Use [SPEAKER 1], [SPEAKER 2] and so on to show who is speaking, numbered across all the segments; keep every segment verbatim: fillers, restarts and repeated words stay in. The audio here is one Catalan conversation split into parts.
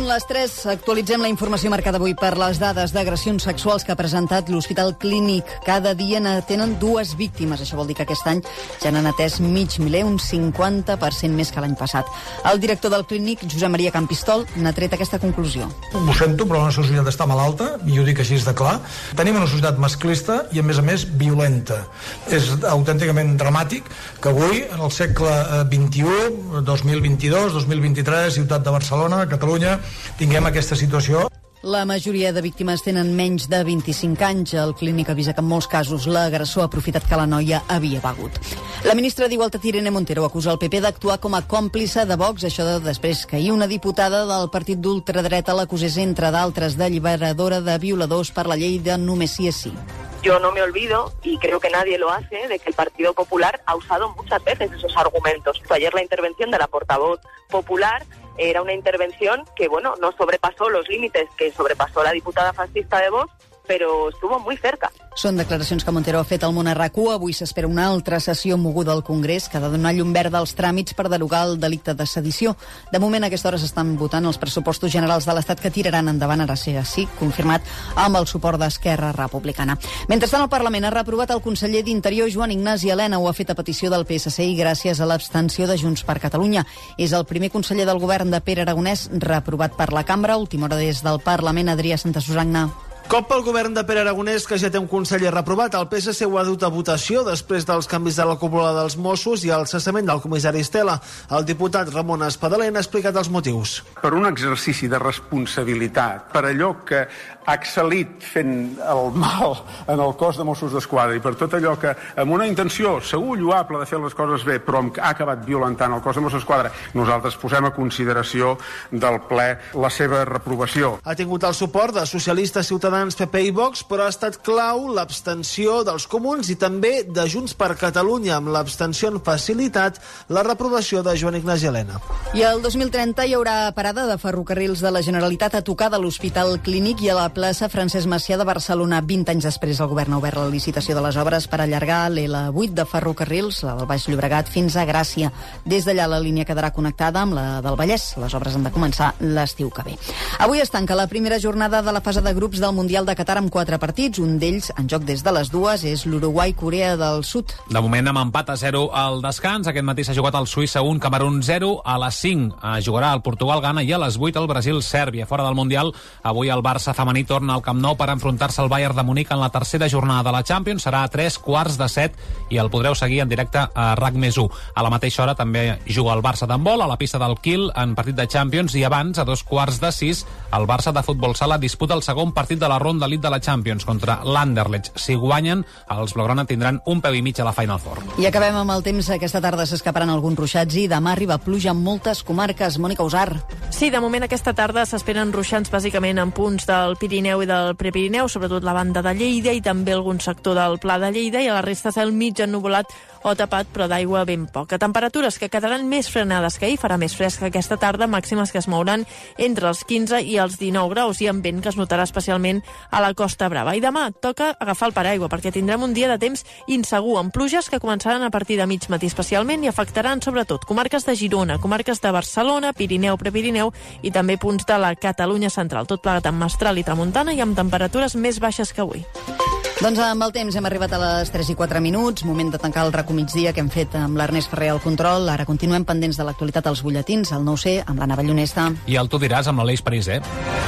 [SPEAKER 1] les tres. Actualitzem la informació marcada avui per les dades d'agressions sexuals que ha presentat l'Hospital Clínic. Cada dia n'atenen dues víctimes. Això vol dir que aquest any ja n'han atès mig miler, un cinquanta per cent més que l'any passat. El director del Clínic, Josep Maria Campistol, n'ha tret aquesta conclusió.
[SPEAKER 2] Ho sento, però la nostra societat està malalta, i ho dic així de clar. Tenim una societat masclista i, a més a més, violenta. És autènticament dramàtic que avui, en el segle vint-i-u, dos mil vint-i-dos, dos mil vint-i-tres, ciutat de Barcelona, Catalunya, tinguem aquesta situació.
[SPEAKER 1] La majoria de víctimes tenen menys de vint-i-cinc anys. El Clínic avisa que en molts casos l'agressor ha aprofitat que la noia havia begut. La ministra d'Igualtat, Irene Montero, acusa el P P d'actuar com a còmplice de Vox, això de després que ahir una diputada del partit d'ultradreta l'acusés, entre d'altres, d'alliberadora de violadors per la llei de només sí és sí.
[SPEAKER 3] Yo no me olvido, y creo que nadie lo hace, de que el Partido Popular ha usado muchas veces esos argumentos. Ayer la intervención de la portavoz popular era una intervención que, bueno, no sobrepasó los límites que sobrepasó la diputada fascista de Vox, però estuvo muy cerca.
[SPEAKER 1] Són declaracions que Montero ha fet al Món a RAC1. Avui s'espera una altra sessió moguda al Congrés que ha de donar llum verda als tràmits per derogar el delicte de sedició. De moment, a aquesta hora s'estan votant els pressupostos generals de l'Estat que tiraran endavant, ara sí, sí, confirmat, amb el suport d'Esquerra Republicana. Mentrestant, el Parlament ha reprovat el conseller d'Interior, Joan Ignasi Elena. Ho ha fet a petició del P S C i gràcies a l'abstenció de Junts per Catalunya. És el primer conseller del govern de Pere Aragonès reprovat per la cambra. Última hora des del Parlament, Adrià Santasusagna.
[SPEAKER 4] Cop pel govern de Pere Aragonès, que ja té un conseller reprovat. El P S C ho ha dut a votació després dels canvis de la cúpula dels Mossos i el cessament del comissari Estela. El diputat Ramon Espadaler n'ha explicat els motius.
[SPEAKER 5] Per un exercici de responsabilitat, per allò que ha excel·lit fent el mal en el cos de Mossos d'Esquadra i per tot allò que, amb una intenció segur lloable de fer les coses bé, però ha acabat violentant el cos de Mossos d'Esquadra, nosaltres posem a consideració del ple la seva reprovació.
[SPEAKER 4] Ha tingut el suport de socialistes, Ciutadans, P P i Vox, però ha estat clau l'abstenció dels comuns i també de Junts per Catalunya. Amb l'abstenció han facilitat la reprovació de Joan Ignasi Elena.
[SPEAKER 1] I el dos mil trenta hi haurà parada de ferrocarrils de la Generalitat a tocar de l'Hospital Clínic i a la plaça Francesc Macià de Barcelona. vint anys després, el govern ha obert la licitació de les obres per allargar l'L vuit de ferrocarrils del Baix Llobregat fins a Gràcia. Des d'allà la línia quedarà connectada amb la del Vallès. Les obres han de començar l'estiu que ve. Avui es tanca la primera jornada de la fase de grups del Mundial de Qatar amb quatre partits. Un d'ells, en joc des de les dues, és l'Uruguai-Corea del Sud.
[SPEAKER 6] De moment, amb empat a zero al descans. Aquest matí s'ha jugat el Suïssa un, Camerun zero. A les cinc jugarà el Portugal-Ghana i a les vuit el Brasil-Sèrbia. Fora del Mundial, avui el Barça femení torna al Camp Nou per enfrontar-se al Bayern de Munic en la tercera jornada de la Champions. Serà a tres quarts de set i el podreu seguir en directe a RAC més u. A la mateixa hora també juga el Barça d'handbol a la pista del Kiel en partit de Champions i abans, a dos quarts de sis, el Barça de futbol sala disputa el segon partit de la ronda elite de la Champions contra l'Anderlecht. Si guanyen, els blaugrana tindran un peu i mig a la Final Four.
[SPEAKER 1] I acabem amb el temps. Aquesta tarda s'escaparan alguns ruixats i demà arriba pluja en moltes comarques. Mònica Usar.
[SPEAKER 7] Sí, de moment aquesta tarda s'esperen ruixats bàsicament en punts del Pirineu i del Prepirineu, sobretot la banda de Lleida i també algun sector del Pla de Lleida, i a la resta cel mig ennuvolat o tapat, però d'aigua ben poca. Temperatures que quedaran més frenades que ahir, farà més fresca aquesta tarda, màximes que es mouran entre els quinze i els dinou graus i amb vent que es notarà especialment a la Costa Brava. I demà toca agafar el paraigua perquè tindrem un dia de temps insegur, amb pluges que començaran a partir de mig matí especialment i afectaran sobretot comarques de Girona, comarques de Barcelona, Pirineu, Prepirineu i també punts de la Catalunya central, tot plegat amb mestral i tramuntana i amb temperatures més baixes que avui.
[SPEAKER 1] Doncs amb el temps hem arribat a les tres i quatre minuts, moment de tancar el RAC1 migdia que hem fet amb l'Ernest Ferrer al control. Ara continuem pendents de l'actualitat als butlletins, al nou C, amb l'Anna Ballonesta.
[SPEAKER 6] I el Tu diràs amb l'Aleix París, eh?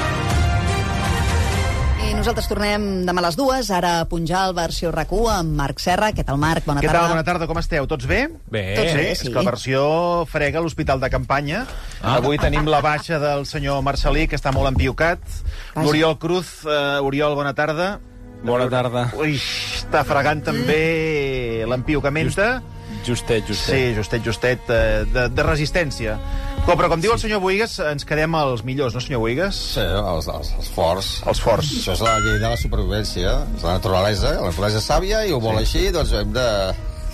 [SPEAKER 1] I nosaltres tornem demà a les dues, ara a Punjal, versió RAC1, amb Marc Serra. Què tal, Marc? Bona
[SPEAKER 8] Què
[SPEAKER 1] tarda.
[SPEAKER 8] tal? Bona tarda, com esteu? Tots bé?
[SPEAKER 6] Bé.
[SPEAKER 1] Tots bé,
[SPEAKER 8] Sí,
[SPEAKER 1] sí.
[SPEAKER 8] és que la versió frega a l'Hospital de Campanya.
[SPEAKER 6] Ah.
[SPEAKER 8] Avui tenim la baixa del senyor Marcelí, que està molt empiocat.
[SPEAKER 1] Vaja.
[SPEAKER 8] L'Oriol Cruz. Uh, Oriol, bona tarda.
[SPEAKER 9] Bona tarda.
[SPEAKER 8] Ui, està fregant també l'empiocamenta.
[SPEAKER 9] Justet, justet.
[SPEAKER 8] Sí, justet, justet, eh, de, de resistència. Com, però com diu el senyor Boigas, ens quedem els millors, no, senyor Boigas?
[SPEAKER 10] Sí, els, els, els forts.
[SPEAKER 8] Els forts.
[SPEAKER 10] Això és la llei de la supervivència, és la naturalesa, la naturalesa és sàvia i ho vol així, doncs hem de...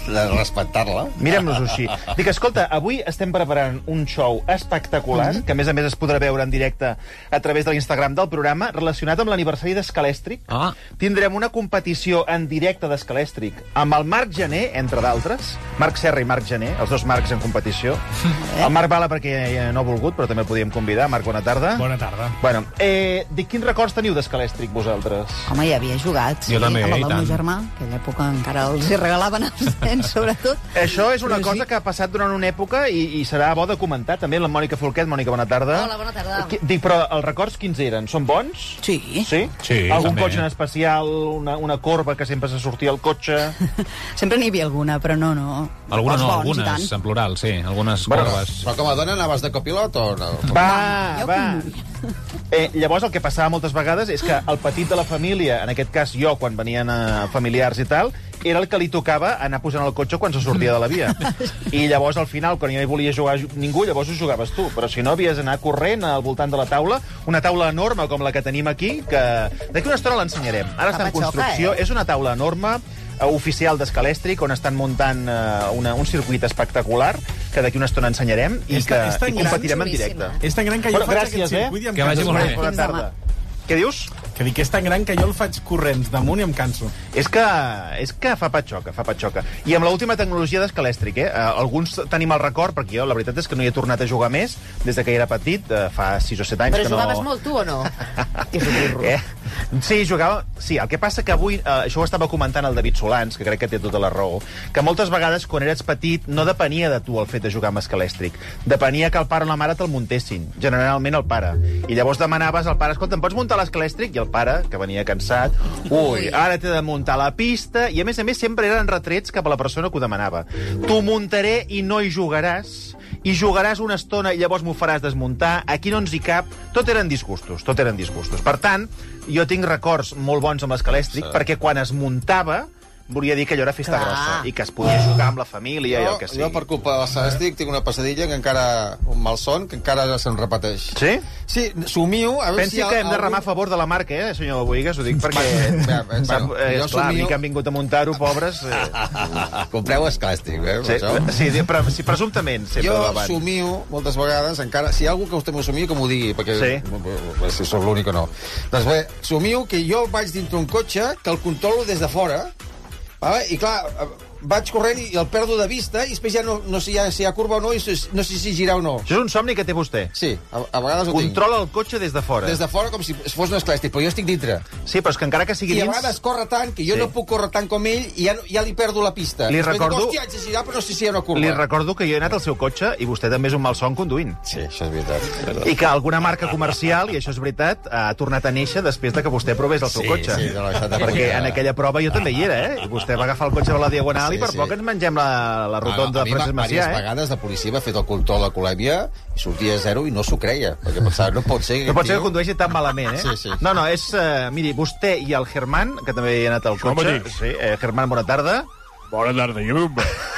[SPEAKER 10] de respectar-la.
[SPEAKER 8] Mirem-nos-ho així. Dic, escolta, avui estem preparant un show espectacular, mm-hmm. que a més a més es podrà veure en directe a través de l'Instagram del programa, relacionat amb l'aniversari d'Escalèstric.
[SPEAKER 6] Ah.
[SPEAKER 8] Tindrem una competició en directe d'Escalèstric amb el Marc Gené, entre d'altres. Marc Serra i Marc Gené, els dos Marcs en competició. Eh? El Marc Bala perquè no ha volgut, però també el podíem convidar. Marc, bona tarda.
[SPEAKER 6] Bona tarda.
[SPEAKER 8] Bueno, eh, dic, quins records teniu d'Escalèstric, vosaltres?
[SPEAKER 1] Home, ja havia jugat, sí,
[SPEAKER 6] jo també,
[SPEAKER 1] amb el
[SPEAKER 6] i
[SPEAKER 1] del
[SPEAKER 6] tant.
[SPEAKER 1] meu germà, que a l'època encara els hi regalaven els nens, sobretot.
[SPEAKER 8] Això és una
[SPEAKER 1] Però
[SPEAKER 8] cosa
[SPEAKER 1] sí.
[SPEAKER 8] que ha passat durant una època i, i serà bo de comentar. També la Mònica Folquet. Mònica, bona tarda.
[SPEAKER 11] Hola, bona tarda.
[SPEAKER 8] Qui- Dic, però els records quins eren? Són bons?
[SPEAKER 1] Sí.
[SPEAKER 8] Sí?
[SPEAKER 6] Sí,
[SPEAKER 8] Algun
[SPEAKER 6] també.
[SPEAKER 8] cotxe en especial, una, una corba que sempre se sortia al cotxe?
[SPEAKER 1] Sempre n'hi havia alguna, però no, no.
[SPEAKER 6] Algunes
[SPEAKER 1] Els
[SPEAKER 6] no,
[SPEAKER 1] bons, i
[SPEAKER 6] algunes,
[SPEAKER 1] tant.
[SPEAKER 6] en plural, sí. Algunes
[SPEAKER 8] Bueno,
[SPEAKER 6] corbes.
[SPEAKER 10] Però com a dona anaves de copilot o no?
[SPEAKER 8] Va,
[SPEAKER 1] jo
[SPEAKER 8] va.
[SPEAKER 1] com
[SPEAKER 8] Eh, llavors, el que passava moltes vegades és que el petit de la família, en aquest cas jo, quan venien eh, familiars i tal, era el que li tocava anar posant el cotxe quan se sortia de la via. I llavors, al final, quan ja hi volia jugar ningú, llavors ho jugaves tu. Però si no, havies d'anar corrent al voltant de la taula, una taula enorme com la que tenim aquí, que d'aquí una estona l'ensenyarem. Ara està en
[SPEAKER 1] Papatxoca,
[SPEAKER 8] construcció.
[SPEAKER 1] eh?
[SPEAKER 8] És una taula enorme, eh, oficial d'Escalèstric, on estan muntant eh, una, un circuit espectacular, que d'aquí una estona ensenyarem i
[SPEAKER 12] És
[SPEAKER 8] que
[SPEAKER 12] tan- és tan
[SPEAKER 8] i
[SPEAKER 12] gran,
[SPEAKER 8] competirem en
[SPEAKER 11] xulíssima.
[SPEAKER 8] directe.
[SPEAKER 12] És tan gran que jo
[SPEAKER 8] Bueno,
[SPEAKER 12] faig
[SPEAKER 8] gràcies,
[SPEAKER 12] aquest
[SPEAKER 8] eh?
[SPEAKER 12] circuit i em
[SPEAKER 6] Que vagi
[SPEAKER 12] canso.
[SPEAKER 6] molt bé.
[SPEAKER 8] Bona
[SPEAKER 1] Fins demà.
[SPEAKER 8] tarda. Què dius?
[SPEAKER 12] Que dic que és tan gran que jo el faig corrents damunt i em canso.
[SPEAKER 8] És que, és que fa patxoca, fa patxoca. I amb l'última tecnologia d'Escalèstric, eh? eh? Alguns tenim el record, perquè jo la veritat és que no hi he tornat a jugar més des de que era petit, eh, fa sis o set anys
[SPEAKER 11] Però
[SPEAKER 8] que no...
[SPEAKER 11] jugaves molt tu o no? Que és un burro.
[SPEAKER 8] Eh? Sí, jugava... Sí, el que passa que avui, eh, això ho estava comentant el David Solans, que crec que té tota la raó, que moltes vegades, quan eres petit, no depenia de tu el fet de jugar amb Escalèstric. Depenia que el pare o la mare te'l muntessin, generalment el pare. I llavors demanaves al pare, escolta, em pots muntar l'Escalèstric? I el pare, que venia cansat, ui, ara t'he de muntar la pista, i a més a més sempre eren retrets cap a la persona que ho demanava. T'ho muntaré i no hi jugaràs, i jugaràs una estona i llavors m'ho faràs desmuntar, aquí no ens hi cap... Tot eren disgustos, tot eren disgustos. Per tant, jo tinc records molt bons amb l'Escalèstric, sí. perquè quan es muntava volia dir que allò era festa
[SPEAKER 11] Clar.
[SPEAKER 8] grossa i que es podia jugar amb la família i el que sigui.
[SPEAKER 10] Jo, per culpa de l'Escalèstric, tinc una pesadilla que encara... un malson que encara se'n repeteix.
[SPEAKER 8] Sí?
[SPEAKER 10] Sí, somio... A veure
[SPEAKER 8] Pensi
[SPEAKER 10] si
[SPEAKER 8] que hem de
[SPEAKER 10] algun-
[SPEAKER 8] remar a favor de la marca, eh, senyor Boigues? Ho dic perquè...
[SPEAKER 10] Bé, bé,
[SPEAKER 8] sap,
[SPEAKER 10] bueno,
[SPEAKER 8] eh,
[SPEAKER 10] jo
[SPEAKER 8] esclar, a mi
[SPEAKER 10] somio-
[SPEAKER 8] que han vingut a muntar-ho, pobres... Eh,
[SPEAKER 10] Compreu Escalèstric, eh?
[SPEAKER 8] sí,
[SPEAKER 10] això.
[SPEAKER 8] sí, però, sí, presumptament, sempre
[SPEAKER 10] Jo
[SPEAKER 8] davant.
[SPEAKER 10] somio moltes vegades, encara... Si hi ha algú que vostè m'ho somio, que m'ho digui, perquè...
[SPEAKER 8] Sí.
[SPEAKER 10] bé, si sóc l'únic o no. Doncs bé, somio que jo vaig dintre un cotxe, que el controlo des de fora, vale? I clar, vaig corrent i el perdo de vista, i després ja no, no sé ja si hi ha curva o no, i no sé si girar o no.
[SPEAKER 8] Això és un somni que té vostè.
[SPEAKER 10] Sí, a, a vegades ho tinc.
[SPEAKER 8] Controla el cotxe des de fora.
[SPEAKER 10] Des de fora com si fos un Escalèstric, però jo estic dintre.
[SPEAKER 8] Sí, però és que encara que sigui
[SPEAKER 10] I a
[SPEAKER 8] dins...
[SPEAKER 10] vegades corre tant que jo
[SPEAKER 8] Sí.
[SPEAKER 10] no puc córrer tant com ell i ja, no- ja li perdo la pista.
[SPEAKER 8] Li
[SPEAKER 10] Després
[SPEAKER 8] recordo-
[SPEAKER 10] Dic, hòstia, haig de girar, però no sé si hi ha una curva.
[SPEAKER 8] Li recordo que jo he anat al seu cotxe i vostè també és un malson conduint.
[SPEAKER 10] Sí, això és veritat.
[SPEAKER 8] I que alguna marca comercial, i això és veritat, ha tornat a néixer després de que vostè provés el seu
[SPEAKER 10] Sí,
[SPEAKER 8] cotxe.
[SPEAKER 10] sí, de la xata
[SPEAKER 8] Perquè
[SPEAKER 10] punyada.
[SPEAKER 8] en aquella prova jo també hi era, eh? I vostè va agafar el cotxe de la Diagonal
[SPEAKER 10] Sí,
[SPEAKER 8] i per
[SPEAKER 10] sí.
[SPEAKER 8] poc ens mengem la, la rotonda
[SPEAKER 10] a
[SPEAKER 8] de
[SPEAKER 10] mi,
[SPEAKER 8] Francesc Macià,
[SPEAKER 10] diverses
[SPEAKER 8] eh?
[SPEAKER 10] vegades la policia m'ha fet el control de colèmia i sortia a zero i no s'ho creia, perquè pensava, no pot ser...
[SPEAKER 8] No pot ser
[SPEAKER 10] tio-
[SPEAKER 8] que condueixi tan malament, eh?
[SPEAKER 10] Sí, sí.
[SPEAKER 8] No, no, és... Uh, miri, vostè i el Germán, que també hi ha anat al
[SPEAKER 9] Això
[SPEAKER 8] cotxe...
[SPEAKER 9] mateix.
[SPEAKER 8] Sí, eh, Germán, bona tarda.
[SPEAKER 9] Bona tarda, jo.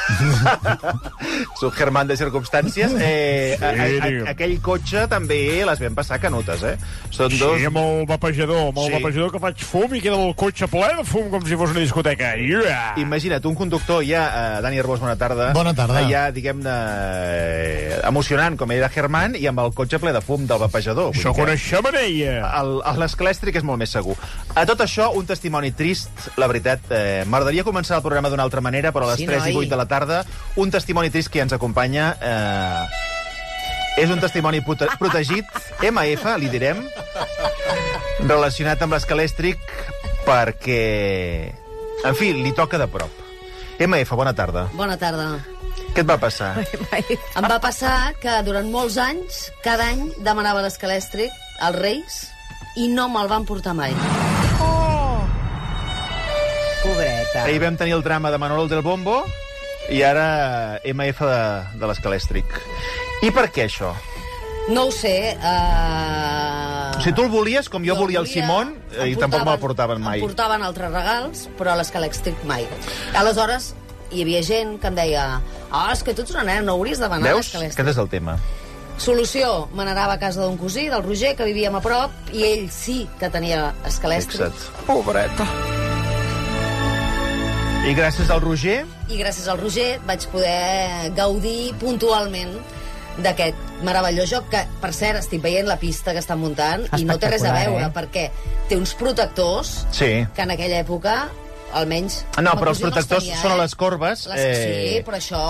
[SPEAKER 8] Soc Germán de Circumstàncies. Eh,
[SPEAKER 9] Sí,
[SPEAKER 8] a, a,
[SPEAKER 9] digue'm.
[SPEAKER 8] a, aquell cotxe també les vam passar canutes, eh? Són dos...
[SPEAKER 9] Sí, amb el vapejador, amb el
[SPEAKER 8] Sí.
[SPEAKER 9] vapejador que faig fum i queda el cotxe ple de fum com si fos una discoteca. Yeah!
[SPEAKER 8] Imagina't, un conductor ja, eh, Dani Arbós, bona tarda.
[SPEAKER 13] Bona tarda.
[SPEAKER 8] Ja, diguem-ne, eh, emocionant, com era Germán, i amb el cotxe ple de fum del vapejador. Vull
[SPEAKER 9] Sóc
[SPEAKER 8] dir que
[SPEAKER 9] una xamanella.
[SPEAKER 8] el- el- L'escalèstric és molt més segur. A tot això, un testimoni trist, la veritat. Eh, M'agradaria començar el programa d'una altra manera, però a les
[SPEAKER 11] Sí,
[SPEAKER 8] tres i
[SPEAKER 11] noi.
[SPEAKER 8] vuit de la tarda, un testimoni trist que ja ens acompanya... Eh, és un testimoni prote protegit, ema efa, li direm, relacionat amb l'escalèstric, perquè, en fi, li toca de prop. ema efa, bona tarda.
[SPEAKER 11] Bona tarda.
[SPEAKER 8] Què et va passar?
[SPEAKER 11] Em va passar que durant molts anys, cada any demanava l'Escalèstric als Reis i no me'l van portar mai.
[SPEAKER 1] Pobreta.
[SPEAKER 8] Ahir vam tenir el drama de Manolo del Bombo i ara ema efa de, de l'escalèstric. I per què això?
[SPEAKER 11] No ho sé. Uh...
[SPEAKER 8] Si tu el volies, com jo,
[SPEAKER 11] Jo el
[SPEAKER 8] volia el
[SPEAKER 11] volia,
[SPEAKER 8] Simón, eh,
[SPEAKER 11] em
[SPEAKER 8] i tampoc me'l
[SPEAKER 11] portaven-
[SPEAKER 8] portaven mai.
[SPEAKER 11] Em portaven altres regals, però a l'Escalèstric mai. Aleshores, hi havia gent que em deia ah, és que tu ets una nena, no hauries de demanar
[SPEAKER 8] Veus?
[SPEAKER 11] l'Escalèstric.
[SPEAKER 8] Aquest és el tema.
[SPEAKER 11] Solució, me n'anava a casa d'un cosí, del Roger, que vivíem a prop, i ell sí que tenia Escalèstric.
[SPEAKER 8] Fixa't.
[SPEAKER 12] Pobreta.
[SPEAKER 8] I gràcies al Roger...
[SPEAKER 11] I gràcies al Roger vaig poder gaudir puntualment d'aquest meravellós joc, que, per cert, estic veient la pista que estan muntant i no té res a veure, eh? Perquè té uns protectors
[SPEAKER 8] sí.
[SPEAKER 11] que en aquella època, almenys...
[SPEAKER 8] No, però els protectors no tenia, són a les corbes.
[SPEAKER 11] Les... Eh... Sí, però això...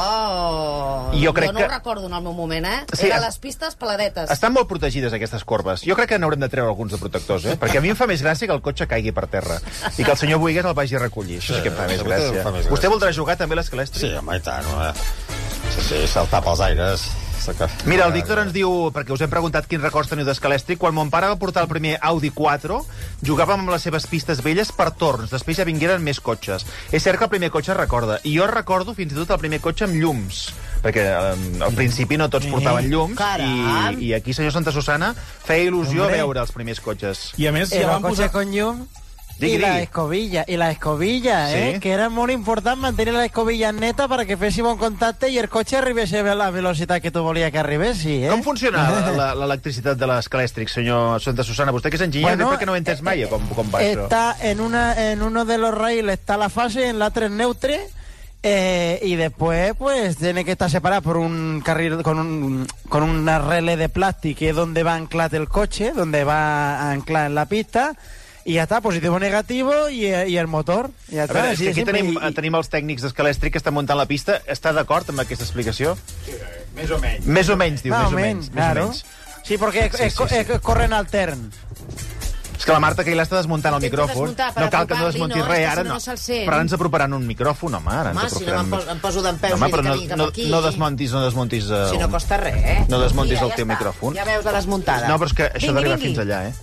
[SPEAKER 8] Jo, crec
[SPEAKER 11] jo no
[SPEAKER 8] que...
[SPEAKER 11] ho recordo en el meu moment, eh?
[SPEAKER 8] Sí,
[SPEAKER 11] Eren
[SPEAKER 8] es...
[SPEAKER 11] les pistes peladetes.
[SPEAKER 8] Estan molt protegides, aquestes corbes. Jo crec que n'haurem de treure alguns de protectors, eh? Perquè a mi em fa més gràcia que el cotxe caigui per terra i que el senyor Boigues el vagi a recollir. Això sí que em fa més gràcia. Fa més gràcia. Vostè voldrà jugar també a l'escalèstric?
[SPEAKER 10] Sí, home, i tant. Home. Sí, sí, saltar pels aires...
[SPEAKER 8] Mira, el Víctor ens diu, perquè us hem preguntat quins records teniu d'escalèstric, quan mon pare va portar el primer Audi quatre, jugàvem amb les seves pistes velles per torns, després ja vingueren més cotxes. És cert que el primer cotxe es recorda, i jo recordo fins i tot el primer cotxe amb llums, perquè eh, al principi no tots portaven llums, i, i aquí, senyor Santa Susana, feia il·lusió
[SPEAKER 12] Hombre.
[SPEAKER 8] veure els primers cotxes.
[SPEAKER 12] I a més, ja van posar...
[SPEAKER 13] con llum...
[SPEAKER 8] Digui,
[SPEAKER 13] y la
[SPEAKER 8] digui.
[SPEAKER 13] escobilla, y la escobilla,
[SPEAKER 8] Sí.
[SPEAKER 13] eh, que era molt important mantenir la escobilla neta para que féssim un contacte i el cotxe arribés a la velocitat que tu volia que arribessi, eh?
[SPEAKER 8] Com funciona la- l'electricitat de l'escalèstric, senyor Santa Susana? Vostè que és enginyer,
[SPEAKER 13] Bueno,
[SPEAKER 8] bueno, perquè no ho he entès mai, com, com va això.
[SPEAKER 13] Está en, una, en uno de los raíles está la fase, en la tres neutre, eh, y después pues tiene que estar separada por un carril con un con una relé de plástico, que es donde va anclado el coche, donde va anclado en la pista, y ya está, positivo, negativo, y, y el motor. Ya
[SPEAKER 8] A
[SPEAKER 13] está,
[SPEAKER 8] veure, és
[SPEAKER 13] así
[SPEAKER 8] que aquí
[SPEAKER 13] de simple.
[SPEAKER 8] tenim,
[SPEAKER 13] I-
[SPEAKER 8] tenim els tècnics d'escalèstric que estan muntant la pista. Està d'acord amb aquesta explicació?
[SPEAKER 12] Sí, més o menys.
[SPEAKER 8] Més o menys, diu,
[SPEAKER 13] Más
[SPEAKER 8] més
[SPEAKER 13] o
[SPEAKER 8] o
[SPEAKER 13] menos,
[SPEAKER 8] menys.
[SPEAKER 13] claro.
[SPEAKER 8] Més o menys.
[SPEAKER 13] Sí, porque
[SPEAKER 8] Sí,
[SPEAKER 13] es-
[SPEAKER 8] sí, sí.
[SPEAKER 13] es- es- corren altern.
[SPEAKER 8] És que la Marta que hi l'està desmuntant el
[SPEAKER 11] Intento
[SPEAKER 8] micròfon.
[SPEAKER 11] desmuntar per
[SPEAKER 8] No cal que no
[SPEAKER 11] apropar-li,
[SPEAKER 8] desmuntis
[SPEAKER 11] no, és
[SPEAKER 8] res,
[SPEAKER 11] que
[SPEAKER 8] ara
[SPEAKER 11] si no
[SPEAKER 8] no.
[SPEAKER 11] no se'l sent.
[SPEAKER 8] Però ara ens aproparan un micròfon, home, ara ens
[SPEAKER 11] Home, si no
[SPEAKER 8] aproparan...
[SPEAKER 11] me'n pos- em poso d'empeus
[SPEAKER 8] Home,
[SPEAKER 11] i
[SPEAKER 8] però
[SPEAKER 11] que
[SPEAKER 8] no,
[SPEAKER 11] vingui cap
[SPEAKER 8] no,
[SPEAKER 11] aquí.
[SPEAKER 8] no desmontis, no desmontis... Uh,
[SPEAKER 11] Si no costa res, eh?
[SPEAKER 8] No desmontis
[SPEAKER 11] Mira,
[SPEAKER 8] el
[SPEAKER 11] ja
[SPEAKER 8] teu
[SPEAKER 11] està.
[SPEAKER 8] micròfon.
[SPEAKER 11] Ja veus la desmuntada.
[SPEAKER 8] No, però és que això
[SPEAKER 11] Vingui,
[SPEAKER 8] d'arribar
[SPEAKER 11] vingui.
[SPEAKER 8] fins allà, eh?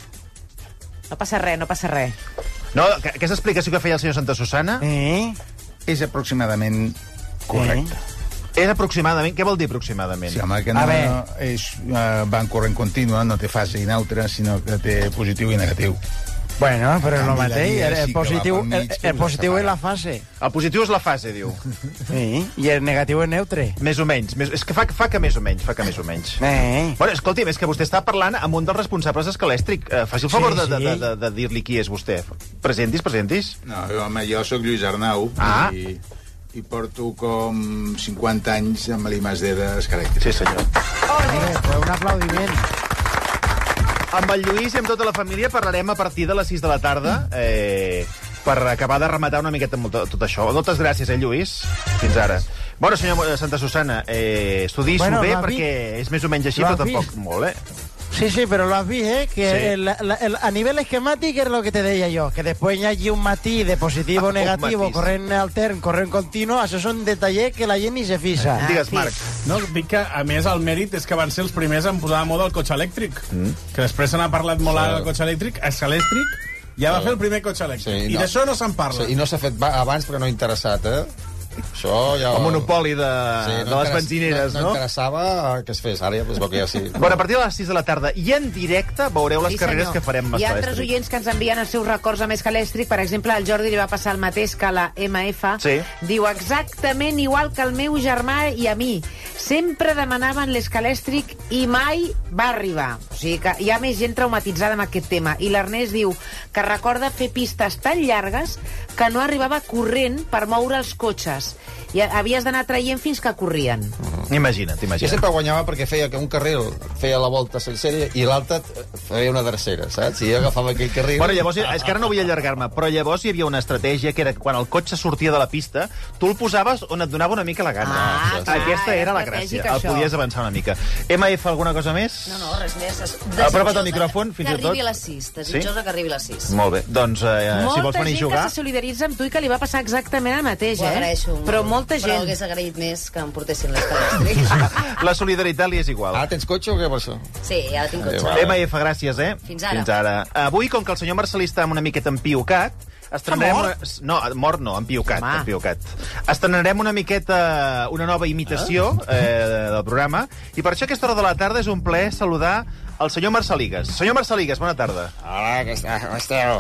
[SPEAKER 11] No passa res, no passa res.
[SPEAKER 8] No, que- aquesta explicació que feia el senyor Santa Susana...
[SPEAKER 13] Eh?
[SPEAKER 14] És aproximadament correcte.
[SPEAKER 8] És aproximadament... Què vol dir aproximadament?
[SPEAKER 14] Sí, home, que no, no és uh, van corrent contínua, no té fase i neutra, sinó que té positiu i negatiu.
[SPEAKER 13] Bueno, pero
[SPEAKER 14] En
[SPEAKER 13] lo
[SPEAKER 14] canvi, la
[SPEAKER 13] matéis.
[SPEAKER 14] guia
[SPEAKER 13] El,
[SPEAKER 14] sí
[SPEAKER 13] el
[SPEAKER 14] que va
[SPEAKER 13] positivo,
[SPEAKER 14] pel mig,
[SPEAKER 13] el,
[SPEAKER 14] que
[SPEAKER 13] el
[SPEAKER 14] us
[SPEAKER 13] positivo es
[SPEAKER 14] separa.
[SPEAKER 13] la fase.
[SPEAKER 8] El positiu és la fase, diu.
[SPEAKER 13] Sí, i el negativo és neutre.
[SPEAKER 8] Més o menys. Més, és que fa, fa que més o menys, fa que més o menys.
[SPEAKER 13] Eh.
[SPEAKER 8] Bueno, escolti'm, és que vostè està parlant amb un dels responsables d'Escalèstric. Uh, faci el favor
[SPEAKER 14] Sí,
[SPEAKER 8] de, de,
[SPEAKER 14] sí.
[SPEAKER 8] de, de, de dir-li qui és vostè. Presentis, presentis.
[SPEAKER 14] No, home, jo sóc Lluís Arnau
[SPEAKER 8] Ah.
[SPEAKER 14] i, i porto com cinquanta anys amb l'I más D d'Escalèstric.
[SPEAKER 8] Sí, senyor.
[SPEAKER 13] Pues un aplaudiment.
[SPEAKER 8] Amb el Lluís i amb tota la família parlarem a partir de les sis de la tarda eh, per acabar de rematar una miqueta amb tot, tot això. Moltes gràcies, eh, Lluís? Fins ara. Bueno, senyor Santa Susana, eh, estudiï-s'ho
[SPEAKER 13] Bueno,
[SPEAKER 8] bé
[SPEAKER 13] l'has
[SPEAKER 8] perquè és més o menys així,
[SPEAKER 13] L'has
[SPEAKER 8] però tampoc
[SPEAKER 13] vist?
[SPEAKER 8] molt, eh?
[SPEAKER 13] Sí, sí, pero lo has visto, ¿eh? Que
[SPEAKER 8] Sí.
[SPEAKER 13] el- la- el- a nivel esquemático es lo que te decía yo, que después ya hay un matiz de positivo o
[SPEAKER 8] Ah, un
[SPEAKER 13] negativo,
[SPEAKER 8] matiz.
[SPEAKER 13] corren altern, corren continuo, esos son detalles que la gent ni se fisa.
[SPEAKER 8] Digues, Marc.
[SPEAKER 12] No, dic que, a més, el mèrit és que van ser els primers en posar de moda el cotxe elèctric. Mm. Que després se n'ha parlat molt
[SPEAKER 10] Sí.
[SPEAKER 12] del cotxe elèctric. Escalèstric ja va
[SPEAKER 10] Sí.
[SPEAKER 12] fer el primer cotxe elèctric.
[SPEAKER 10] Sí,
[SPEAKER 12] I
[SPEAKER 10] no.
[SPEAKER 12] d'això no se'n parla.
[SPEAKER 10] Sí, I no s'ha fet ba- abans perquè no ha interessat, eh? Això ja...
[SPEAKER 8] El monopoli de,
[SPEAKER 10] Sí,
[SPEAKER 8] de les
[SPEAKER 10] interessa-
[SPEAKER 8] benzineres,
[SPEAKER 10] no?
[SPEAKER 8] no?
[SPEAKER 10] No interessava que es fes, ara ja es veu que ja sí.
[SPEAKER 8] Bueno, a partir de les sis de la tarda i en directe veureu les
[SPEAKER 15] Sí,
[SPEAKER 8] carreres
[SPEAKER 15] senyor.
[SPEAKER 8] que farem amb
[SPEAKER 15] Hi ha altres
[SPEAKER 8] Escalèstric.
[SPEAKER 15] oients que ens envien els seus records amb Escalèstric. Per exemple, al Jordi li va passar el mateix que a la M F.
[SPEAKER 8] Sí.
[SPEAKER 15] Diu exactament igual que el meu germà i a mi. Sempre demanaven l'Escalèstric i mai va arribar. O sigui que hi ha més gent traumatitzada amb aquest tema. I l'Ernest diu que recorda fer pistes tan llargues que no arribava corrent per moure els cotxes. I havies d'anar traient fins que corrien.
[SPEAKER 8] Imagina't,
[SPEAKER 10] Jo
[SPEAKER 8] imagina't.
[SPEAKER 10] sempre guanyava perquè feia que un carril feia la volta sencera i l'altre feia una drecera, saps? I jo agafava aquell carril...
[SPEAKER 8] Bueno, llavors, és que ara no vull allargar-me, però llavors hi havia una estratègia que era que quan el cotxe sortia de la pista, tu el posaves on et donava una mica la gana.
[SPEAKER 15] Ah, clar,
[SPEAKER 8] Aquesta era la
[SPEAKER 15] estratègic,
[SPEAKER 8] gràcia. El
[SPEAKER 15] això.
[SPEAKER 8] podies avançar una mica. M F, alguna cosa més?
[SPEAKER 11] No, no, res més. Es-
[SPEAKER 8] Apropa't al
[SPEAKER 11] desitjosa
[SPEAKER 8] micròfon, fins
[SPEAKER 11] que
[SPEAKER 8] i tot.
[SPEAKER 11] arribi a les sis. Desitjosa
[SPEAKER 8] Sí?
[SPEAKER 11] que arribi a les sis.
[SPEAKER 8] Molt bé, doncs eh,
[SPEAKER 15] Molta
[SPEAKER 8] si vols venir a
[SPEAKER 15] gent
[SPEAKER 8] jugar...
[SPEAKER 15] que se solidaritza amb tu i que li va passar exactament el mateix,
[SPEAKER 11] Ho
[SPEAKER 15] eh?
[SPEAKER 11] agraeixo.
[SPEAKER 15] Però
[SPEAKER 11] molt.
[SPEAKER 15] molta
[SPEAKER 11] Però
[SPEAKER 15] gent.
[SPEAKER 11] hagués agraït més que em portessin l'Escalèstric.
[SPEAKER 8] La solidaritat li és igual.
[SPEAKER 10] Ah, tens cotxe o què per això?
[SPEAKER 11] Sí, ara tinc cotxe.
[SPEAKER 8] M F, gràcies, eh?
[SPEAKER 11] Fins ara.
[SPEAKER 8] Fins ara. Avui, com que el senyor Marcelí està una miqueta empiocat, estrenarem...
[SPEAKER 11] Ha
[SPEAKER 8] Una...
[SPEAKER 11] mort?
[SPEAKER 8] No, mort no, empiocat,
[SPEAKER 15] Home.
[SPEAKER 8] empiocat. Estrenarem una miqueta una nova imitació eh, del programa i per això a aquesta hora de la tarda és un plaer saludar el senyor Marceligues. Senyor Marceligues, bona tarda.
[SPEAKER 10] Hola, que està, com esteu?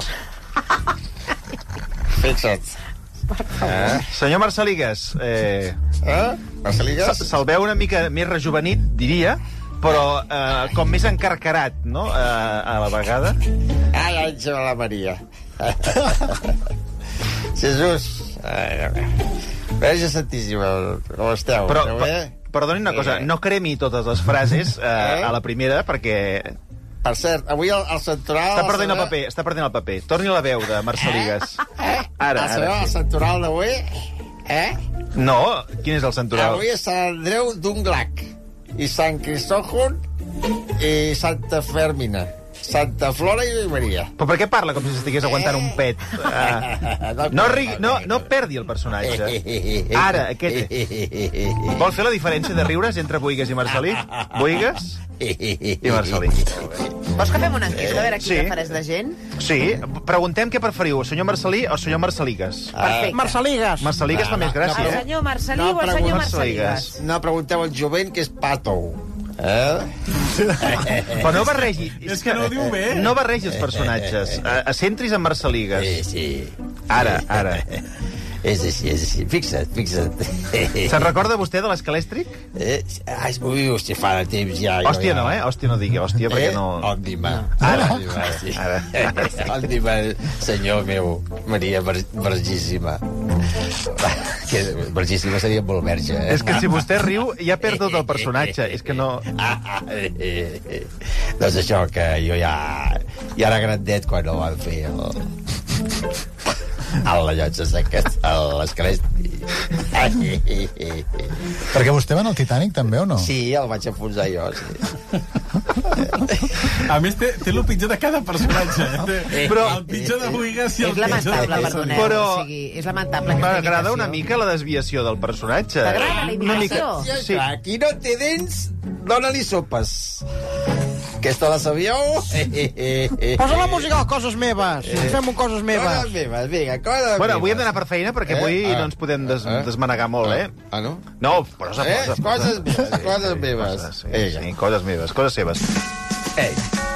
[SPEAKER 10] Fixa't.
[SPEAKER 8] Eh? Senyor Marceligues, eh,
[SPEAKER 10] Eh? Marceligues?
[SPEAKER 8] se- se'l veu una mica més rejuvenit, diria, però eh, com més encarcarat, no?, eh, a la vegada.
[SPEAKER 10] Ai, Àngela la Maria. Jesús, Verge Santíssima, com esteu?
[SPEAKER 8] Però,
[SPEAKER 10] Esteu bé?
[SPEAKER 8] perdoni una cosa, no cremi totes les frases eh, a la primera, perquè...
[SPEAKER 10] Per cert, avui el, el Santoral...
[SPEAKER 8] Està perdent el paper, està perdent el paper. Torni la veu de Marceligues.
[SPEAKER 10] Eh?
[SPEAKER 8] Ara,
[SPEAKER 10] El,
[SPEAKER 8] ara.
[SPEAKER 10] el Santoral d'avui... Eh?
[SPEAKER 8] No, quin és el Santoral?
[SPEAKER 10] Avui és Sant Andreu d'Unglac, i Sant Cristòfol, i Santa Fermina. Santa Flora i Maria.
[SPEAKER 8] Però per què parla com si s'estigués aguantant un pet? Uh, no, ri, no, no perdi el personatge. Ara, aquest... Vol fer la diferència de riures entre Boigues i Marcelí? Boigues i Marcelí.
[SPEAKER 15] Vols que fem una enquesta, a veure qui
[SPEAKER 8] Sí.
[SPEAKER 15] prefereix de gent?
[SPEAKER 8] Sí, preguntem què preferiu, el senyor Marcelí o el senyor Marceligues?
[SPEAKER 15] Perfecte.
[SPEAKER 13] Marceligues.
[SPEAKER 8] Marceligues fa més gràcia,
[SPEAKER 15] El
[SPEAKER 8] eh?
[SPEAKER 15] senyor Marcelí o el senyor Marceligues?
[SPEAKER 10] No pregunteu al jovent, que és Patou. Eh?
[SPEAKER 8] Però no barregi...
[SPEAKER 12] És que no ho diu bé.
[SPEAKER 8] No barregi els personatges. A- Centris en Marceligues.
[SPEAKER 10] Sí, sí.
[SPEAKER 8] Ara, ara.
[SPEAKER 10] És així, és així. Fixa't, fixa't.
[SPEAKER 8] Se'n recorda vostè de l'escalèstric?
[SPEAKER 10] Eh? Ai, ui, hòstia, fa de temps ja. jo
[SPEAKER 8] Hòstia
[SPEAKER 10] ja...
[SPEAKER 8] no, eh? Hòstia no digui, hòstia, perquè no...
[SPEAKER 10] Òptima.
[SPEAKER 8] Ara.
[SPEAKER 10] Òptima, sí.
[SPEAKER 8] Ara.
[SPEAKER 10] Òptima, senyor meu. Maria Ver Vergíssima. Que Vergíssima seria molt verge, eh?
[SPEAKER 8] És que si vostè riu, ja perd tot el personatge. És que no...
[SPEAKER 10] Doncs això, que jo ja... Ja era grandet quan ho van fer. El... El llotges aquest, l'escalèstri.
[SPEAKER 16] Perquè vostè va en el Titanic, també, o no?
[SPEAKER 10] Sí, el vaig enfonsar jo, sí.
[SPEAKER 12] A més, té, té el pitjor de cada personatge. Eh? Té
[SPEAKER 8] Però-
[SPEAKER 12] el pitjor de Boigues i el
[SPEAKER 15] És
[SPEAKER 12] pitjor de
[SPEAKER 15] lamentable,
[SPEAKER 12] Marcelí.
[SPEAKER 15] perdoneu.
[SPEAKER 8] Però-
[SPEAKER 15] O sigui, és lamentable aquesta
[SPEAKER 8] M'agrada
[SPEAKER 15] imitació.
[SPEAKER 8] una mica la desviació del personatge.
[SPEAKER 15] T'agrada la
[SPEAKER 8] Una
[SPEAKER 15] imitació?
[SPEAKER 8] mica...
[SPEAKER 10] Sí. Qui no té dents, dona-li sopes. Aquesta la sabíeu?
[SPEAKER 13] Posa la música a Coses Meves. Fem un Coses Meves.
[SPEAKER 10] Coses meves, vinga, coses
[SPEAKER 8] Bueno, avui hem
[SPEAKER 10] meves.
[SPEAKER 8] d'anar per feina perquè
[SPEAKER 10] Eh?
[SPEAKER 8] avui
[SPEAKER 10] Ah.
[SPEAKER 8] no ens podem des
[SPEAKER 10] Ah.
[SPEAKER 8] desmanegar molt, eh?
[SPEAKER 10] Ah, no?
[SPEAKER 8] No, posa,
[SPEAKER 10] Eh?
[SPEAKER 8] posa, posa.
[SPEAKER 10] Coses meves, coses meves.
[SPEAKER 8] Coses, sí,
[SPEAKER 10] Vinga.
[SPEAKER 8] sí, coses meves, coses seves.
[SPEAKER 10] Ei.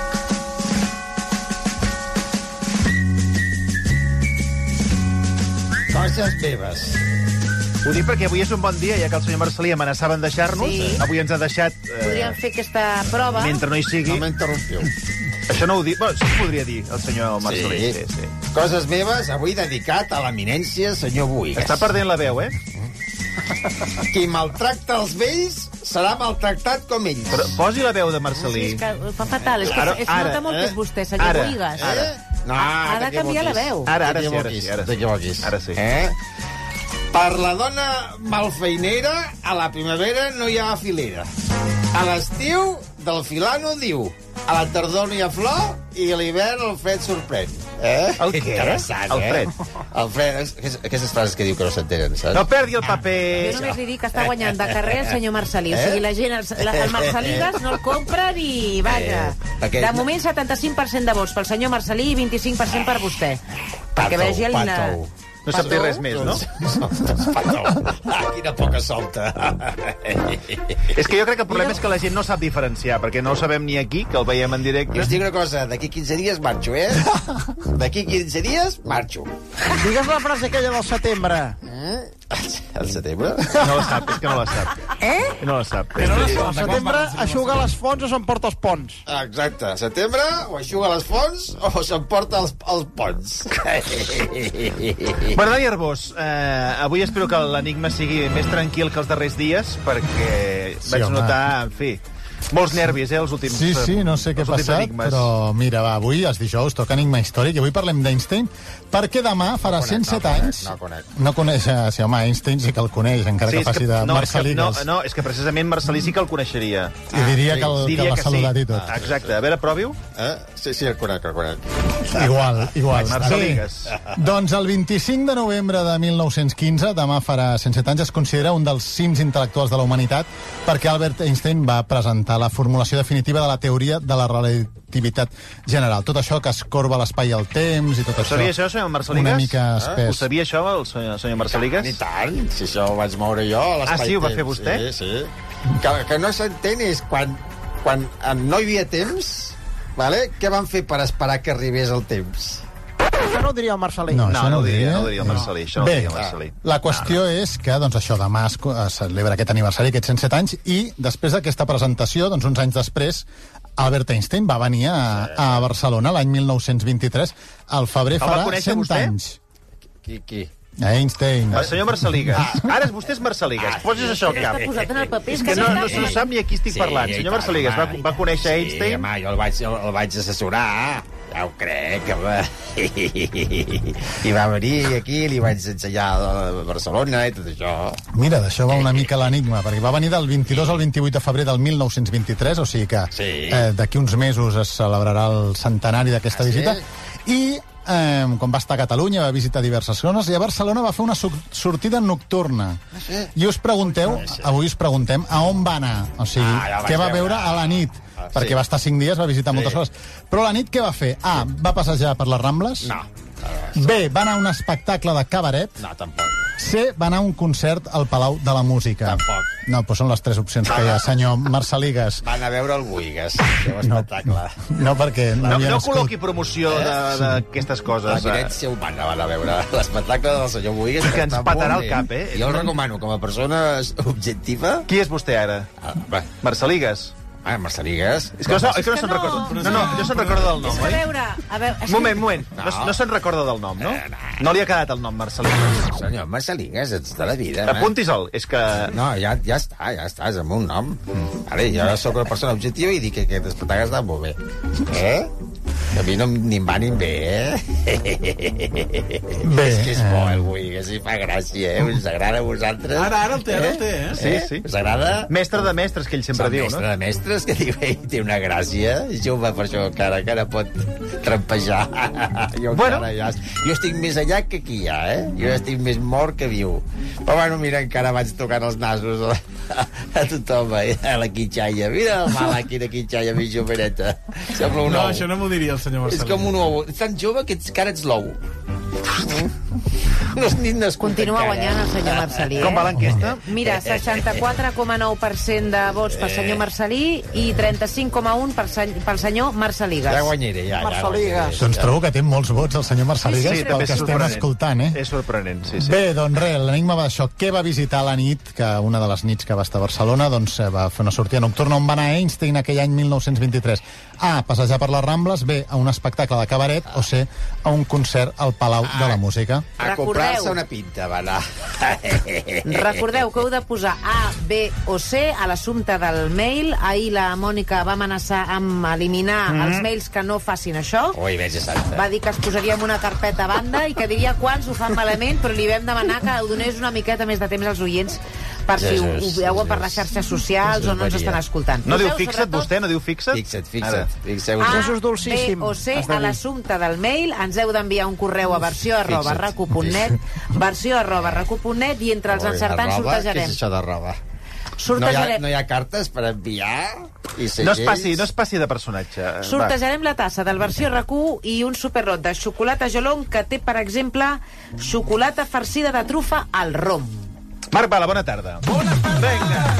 [SPEAKER 10] Coses meves.
[SPEAKER 8] Ho dic perquè avui és un bon dia, ja que el senyor Marcelí amenaçava en deixar-nos.
[SPEAKER 15] Sí.
[SPEAKER 8] Avui ens ha deixat... Eh,
[SPEAKER 15] Podríem fer aquesta prova.
[SPEAKER 8] mentre no hi sigui.
[SPEAKER 10] No m'interrompiu.
[SPEAKER 8] Això no ho dic... Bueno, sí que podria dir el senyor Marcelí. Sí, sí. sí.
[SPEAKER 10] Coses meves, avui dedicat a l'eminència senyor Boigues.
[SPEAKER 8] Està perdent la veu, eh?
[SPEAKER 10] Qui maltracta els vells serà maltractat com ells.
[SPEAKER 8] Però posi la veu de
[SPEAKER 15] Sí,
[SPEAKER 8] Marcelí.
[SPEAKER 15] és que fa fatal. És que
[SPEAKER 8] Ara,
[SPEAKER 15] es nota
[SPEAKER 8] ara,
[SPEAKER 15] molt que és
[SPEAKER 10] eh?
[SPEAKER 15] vostè, senyor
[SPEAKER 8] Ara,
[SPEAKER 15] Boigues.
[SPEAKER 8] ara.
[SPEAKER 10] No,
[SPEAKER 15] Ha de canviar la veu.
[SPEAKER 8] Ara, ara sí, ara sí. Ara sí.
[SPEAKER 10] T'equivoquis.
[SPEAKER 8] Ara sí.
[SPEAKER 10] Eh? Per la dona malfeinera, a la primavera no hi ha filera. A l'estiu, del filar no diu. A la tardor no hi ha flor i a l'hivern el fred sorprèn. Eh?
[SPEAKER 8] El què?
[SPEAKER 10] Interessant,
[SPEAKER 8] El
[SPEAKER 10] eh?
[SPEAKER 8] fred.
[SPEAKER 10] El fred. Aquestes, aquestes frases que diu que no s'entenen, saps?
[SPEAKER 8] No perdi el paper.
[SPEAKER 15] Jo només li dic que està guanyant de carrer el senyor Marcelí. O sigui, la gent, el, la, el Marceligues no el compren i vaja.
[SPEAKER 10] Eh, perquè-
[SPEAKER 15] De moment, setanta-cinc per cent de vots pel senyor Marcelí i vint-i-cinc per cent per vostè. Perquè
[SPEAKER 10] Patou,
[SPEAKER 15] vegi el...
[SPEAKER 10] patou.
[SPEAKER 8] No sap dir res més, no?
[SPEAKER 10] Patou. Ah, quina poca solta.
[SPEAKER 8] És que jo crec que el problema és que la gent no sap diferenciar, perquè no ho sabem ni aquí, que el veiem en directe.
[SPEAKER 10] Jo us dic una cosa, d'aquí quinze dies marxo, eh? D'aquí quinze dies marxo.
[SPEAKER 13] Digues la frase aquella del setembre.
[SPEAKER 10] Eh? Al setembre?
[SPEAKER 8] No la sap, és que no la sap.
[SPEAKER 13] Eh?
[SPEAKER 8] No la sap.
[SPEAKER 13] Al setembre eixuga les fonts o s'emporta els ponts.
[SPEAKER 10] Exacte. Setembre, o eixuga les fonts o s'emporta els, els ponts.
[SPEAKER 8] Bueno, Dani Arbós, eh, avui espero que l'enigma sigui més tranquil que els darrers dies, perquè
[SPEAKER 16] Sí,
[SPEAKER 8] vaig
[SPEAKER 16] home.
[SPEAKER 8] notar, en fi, molts nervis, eh, els últims
[SPEAKER 16] Sí, sí, no sé què ha
[SPEAKER 8] els últims
[SPEAKER 16] passat,
[SPEAKER 8] enigmes.
[SPEAKER 16] però mira, va, avui, els dijous, toca Enigma Històric, i avui parlem d'Einstein, perquè demà farà
[SPEAKER 10] No conec,
[SPEAKER 16] cent set
[SPEAKER 10] no conec,
[SPEAKER 16] anys...
[SPEAKER 10] no conec.
[SPEAKER 16] No coneix, eh, sí, home, Einstein sí que el coneix, encara
[SPEAKER 8] Sí,
[SPEAKER 16] que
[SPEAKER 8] és
[SPEAKER 16] faci de
[SPEAKER 8] no, és que, no,
[SPEAKER 16] Marceligues.
[SPEAKER 8] no, és que precisament Marcelí sí que el coneixeria.
[SPEAKER 16] I diria que, el,
[SPEAKER 8] Diria
[SPEAKER 16] que l'ha
[SPEAKER 8] que
[SPEAKER 16] saludat
[SPEAKER 8] sí.
[SPEAKER 16] i tot.
[SPEAKER 8] Ah, exacte. A veure, provi-ho.
[SPEAKER 10] Eh? Sí, sí, el conec, el conec.
[SPEAKER 16] Igual, igual.
[SPEAKER 8] Marceligues.
[SPEAKER 16] Bé, doncs el vint-i-cinc de novembre de mil nou-cents quinze, demà farà cent set anys, es considera un dels cims intel·lectuals de la humanitat perquè Albert Einstein va presentar la formulació definitiva de la teoria de la relativitat general. Tot això que es corba l'espai i el temps i tot
[SPEAKER 8] Ho
[SPEAKER 16] això.
[SPEAKER 8] sabia això, senyor Marceligues?
[SPEAKER 16] Una mica
[SPEAKER 8] Eh?
[SPEAKER 16] espès.
[SPEAKER 8] Ho sabia això, el senyor, senyor Marceligues?
[SPEAKER 10] Ni tant, si això ho vaig moure jo a l'espai.
[SPEAKER 8] Ah, sí, ho va
[SPEAKER 10] temps.
[SPEAKER 8] fer vostè?
[SPEAKER 10] Sí, sí. Que, que no s'entén és quan, quan no hi havia temps, vale? Què van fer per esperar que arribés el temps?
[SPEAKER 13] Això no ho diria el Marcelí.
[SPEAKER 16] No,
[SPEAKER 8] No,
[SPEAKER 16] això
[SPEAKER 8] no ho
[SPEAKER 16] ho
[SPEAKER 8] diria,
[SPEAKER 16] diria.
[SPEAKER 8] no ho diria el Marcelí, això no ho
[SPEAKER 16] Bé,
[SPEAKER 8] diria el Marcelí.
[SPEAKER 16] la qüestió és que, doncs això, demà es, co- es celebra aquest aniversari, aquests cent set anys, i després d'aquesta presentació, doncs uns anys després, Albert Einstein va venir a, a Barcelona l'any mil nou-cents vint-i-tres. Al febrer
[SPEAKER 8] El va
[SPEAKER 16] farà
[SPEAKER 8] conèixer
[SPEAKER 16] cent
[SPEAKER 8] vostè?
[SPEAKER 16] anys.
[SPEAKER 10] Qui, qui?
[SPEAKER 16] Einstein.
[SPEAKER 8] El senyor Marceligues. Ara vostè és Marceligues. Posis això al cap.
[SPEAKER 11] Està posat en el paper.
[SPEAKER 8] És que no, no, no sap ni a qui estic parlant. Senyor Marceligues, va, va conèixer Einstein?
[SPEAKER 17] Sí, home, jo el vaig, el, el vaig assessorar. Ja ho crec, home. I va venir aquí, li vaig ensenyar a Barcelona i tot això.
[SPEAKER 16] Mira, d'això va una mica l'enigma, perquè va venir del vint-i-dos al vint-i-vuit de febrer del mil nou-cents vint-i-tres, o sigui que
[SPEAKER 17] sí.
[SPEAKER 16] eh, d'aquí uns mesos es celebrarà el centenari d'aquesta
[SPEAKER 17] ah,
[SPEAKER 16] visita.
[SPEAKER 17] Sí?
[SPEAKER 16] I eh, quan va estar a Catalunya, va visitar diverses zones, i a Barcelona va fer una sortida nocturna.
[SPEAKER 17] Ah, sí?
[SPEAKER 16] I us pregunteu, avui us preguntem, a on va anar? O sigui, ah, ja què va veure a la nit? Ah, perquè sí. va estar cinc dies, va visitar moltes coses. Però a la nit què va fer? A, va passejar per les Rambles?
[SPEAKER 17] No.
[SPEAKER 16] B, va anar a un espectacle de cabaret?
[SPEAKER 17] No, tampoc.
[SPEAKER 16] C, va anar a un concert al Palau de la Música?
[SPEAKER 17] Tampoc.
[SPEAKER 16] No, doncs són les tres opcions que hi ha, senyor Marceligues.
[SPEAKER 17] Va anar a veure el Buigas, que un espectacle.
[SPEAKER 16] No, no perquè no,
[SPEAKER 8] no,
[SPEAKER 16] havia
[SPEAKER 8] no
[SPEAKER 16] nascut.
[SPEAKER 8] col·loqui promoció d'aquestes coses.
[SPEAKER 17] La Llorença Humana van a veure l'espectacle del senyor Buigas.
[SPEAKER 8] Que ens patarà el cap, eh?
[SPEAKER 17] Jo el recomano com a persona objectiva.
[SPEAKER 8] Qui és vostè ara?
[SPEAKER 17] Ah, va.
[SPEAKER 8] Marceligues.
[SPEAKER 17] Ah, Marceligues.
[SPEAKER 8] És que no, és que no se'n recorda. No, no, jo se'n recorda del nom,
[SPEAKER 11] A
[SPEAKER 8] oi?
[SPEAKER 11] veure, a veure...
[SPEAKER 8] Moment, moment. No, no se'n recorda del nom, no? No li ha quedat el nom, Marceligues.
[SPEAKER 17] Senyor Marceligues, ets de la vida.
[SPEAKER 8] Apunti'l, és que...
[SPEAKER 17] No, ja, ja està, ja està, és el meu nom. Ara, jo sóc una persona objectiva i dic que aquest espectacle està molt bé. Eh? A mi no ni em va ni em ve, eh?
[SPEAKER 16] Bé,
[SPEAKER 17] és que és bo, el Buigas, i fa gràcia, eh? Us agrada a vosaltres?
[SPEAKER 12] Ara, ara el té, ara el té, eh?
[SPEAKER 8] Sí, sí.
[SPEAKER 17] Us agrada?
[SPEAKER 8] Mestre de mestres, que ell sempre diu, no?
[SPEAKER 17] Mestre de mestres, que diu, ell té una gràcia. És jove, per això, encara, encara pot trampejar. Jo,
[SPEAKER 8] bueno.
[SPEAKER 17] encara, ja, jo estic més allà que aquí, ja, eh? Jo estic més mort que viu. Però, bueno, mira, encara vaig tocant els nasos a, a tothom, eh? A la quitxalla. Mira el mal aquí de quitxalla, mi joveneta. Sembla un
[SPEAKER 12] No,
[SPEAKER 17] ou.
[SPEAKER 12] això no m'ho diria el senyor Marcelí.
[SPEAKER 17] És com un ou. Ets tan jove que ets, encara ets l'ou. No has ni nascut
[SPEAKER 15] Continua
[SPEAKER 17] encara.
[SPEAKER 15] guanyant el senyor Marcelí, eh?
[SPEAKER 8] Com va l'enquesta?
[SPEAKER 15] Mira, seixanta-quatre coma nou per cent de vots pel senyor Marcelí i trenta-cinc coma un per sen- pel senyor Marceligues.
[SPEAKER 17] Ja guanyaré, ja.
[SPEAKER 15] Marceligues.
[SPEAKER 16] Doncs trobo que té molts vots el senyor Marceligues,
[SPEAKER 8] Sí, sí,
[SPEAKER 16] pel
[SPEAKER 8] també
[SPEAKER 16] que
[SPEAKER 8] és
[SPEAKER 16] estem
[SPEAKER 8] sorprenent.
[SPEAKER 16] escoltant, eh?
[SPEAKER 8] És sorprenent, sí, sí.
[SPEAKER 16] Bé, doncs res, l'enigma va d'això. Què va visitar la nit, que una de les nits que va estar a Barcelona, doncs eh, va fer una sortida nocturna on va anar Einstein aquell any mil nou-cents vint-i-tres. A, passejar per les Rambles. B, a un espectacle de cabaret. O C, a un concert al Palau de la Música.
[SPEAKER 17] A comprar-se una pinta, va anar.
[SPEAKER 15] Recordeu que heu de posar A, B o C a l'assumpte del mail. Ahir la Mònica va amenaçar amb eliminar
[SPEAKER 17] Mm.
[SPEAKER 15] els mails que no facin això.
[SPEAKER 17] Ui, veig santa.
[SPEAKER 15] Va dir que es posaria en una carpeta a banda i que diria quants ho fan malament, però li vam demanar que ho donés una miqueta més de temps als oients per si ho, ho veuen per les xarxes socials o no ens estan escoltant.
[SPEAKER 8] No diu
[SPEAKER 15] Poseu,
[SPEAKER 8] fixa't,
[SPEAKER 15] sobretot,
[SPEAKER 8] vostè? No diu fixa't?
[SPEAKER 17] Fixa't, fixa't. fixeu
[SPEAKER 15] A,
[SPEAKER 13] Això és dolcíssim.
[SPEAKER 15] B o C
[SPEAKER 13] Has de
[SPEAKER 15] a
[SPEAKER 13] dir.
[SPEAKER 15] l'assumpte del mail. Ens heu d'enviar un correu a versió arroba
[SPEAKER 17] Fixa't.
[SPEAKER 15] racu punt net versió arroba racu punt net i entre els
[SPEAKER 17] Ui,
[SPEAKER 15] encertants
[SPEAKER 17] arroba,
[SPEAKER 15] sortejarem.
[SPEAKER 17] Què és això d'arroba? No hi, ha,
[SPEAKER 15] Sortejarem,
[SPEAKER 17] no hi ha cartes per enviar? I
[SPEAKER 8] No es passi, no es passi de personatge. Va.
[SPEAKER 15] sortejarem la tassa del versió RAC1 i un superrot de xocolata Jolong que té, per exemple, xocolata farcida de trufa al rom.
[SPEAKER 8] Marc Bala, bona tarda. Bona tarda. Vinga.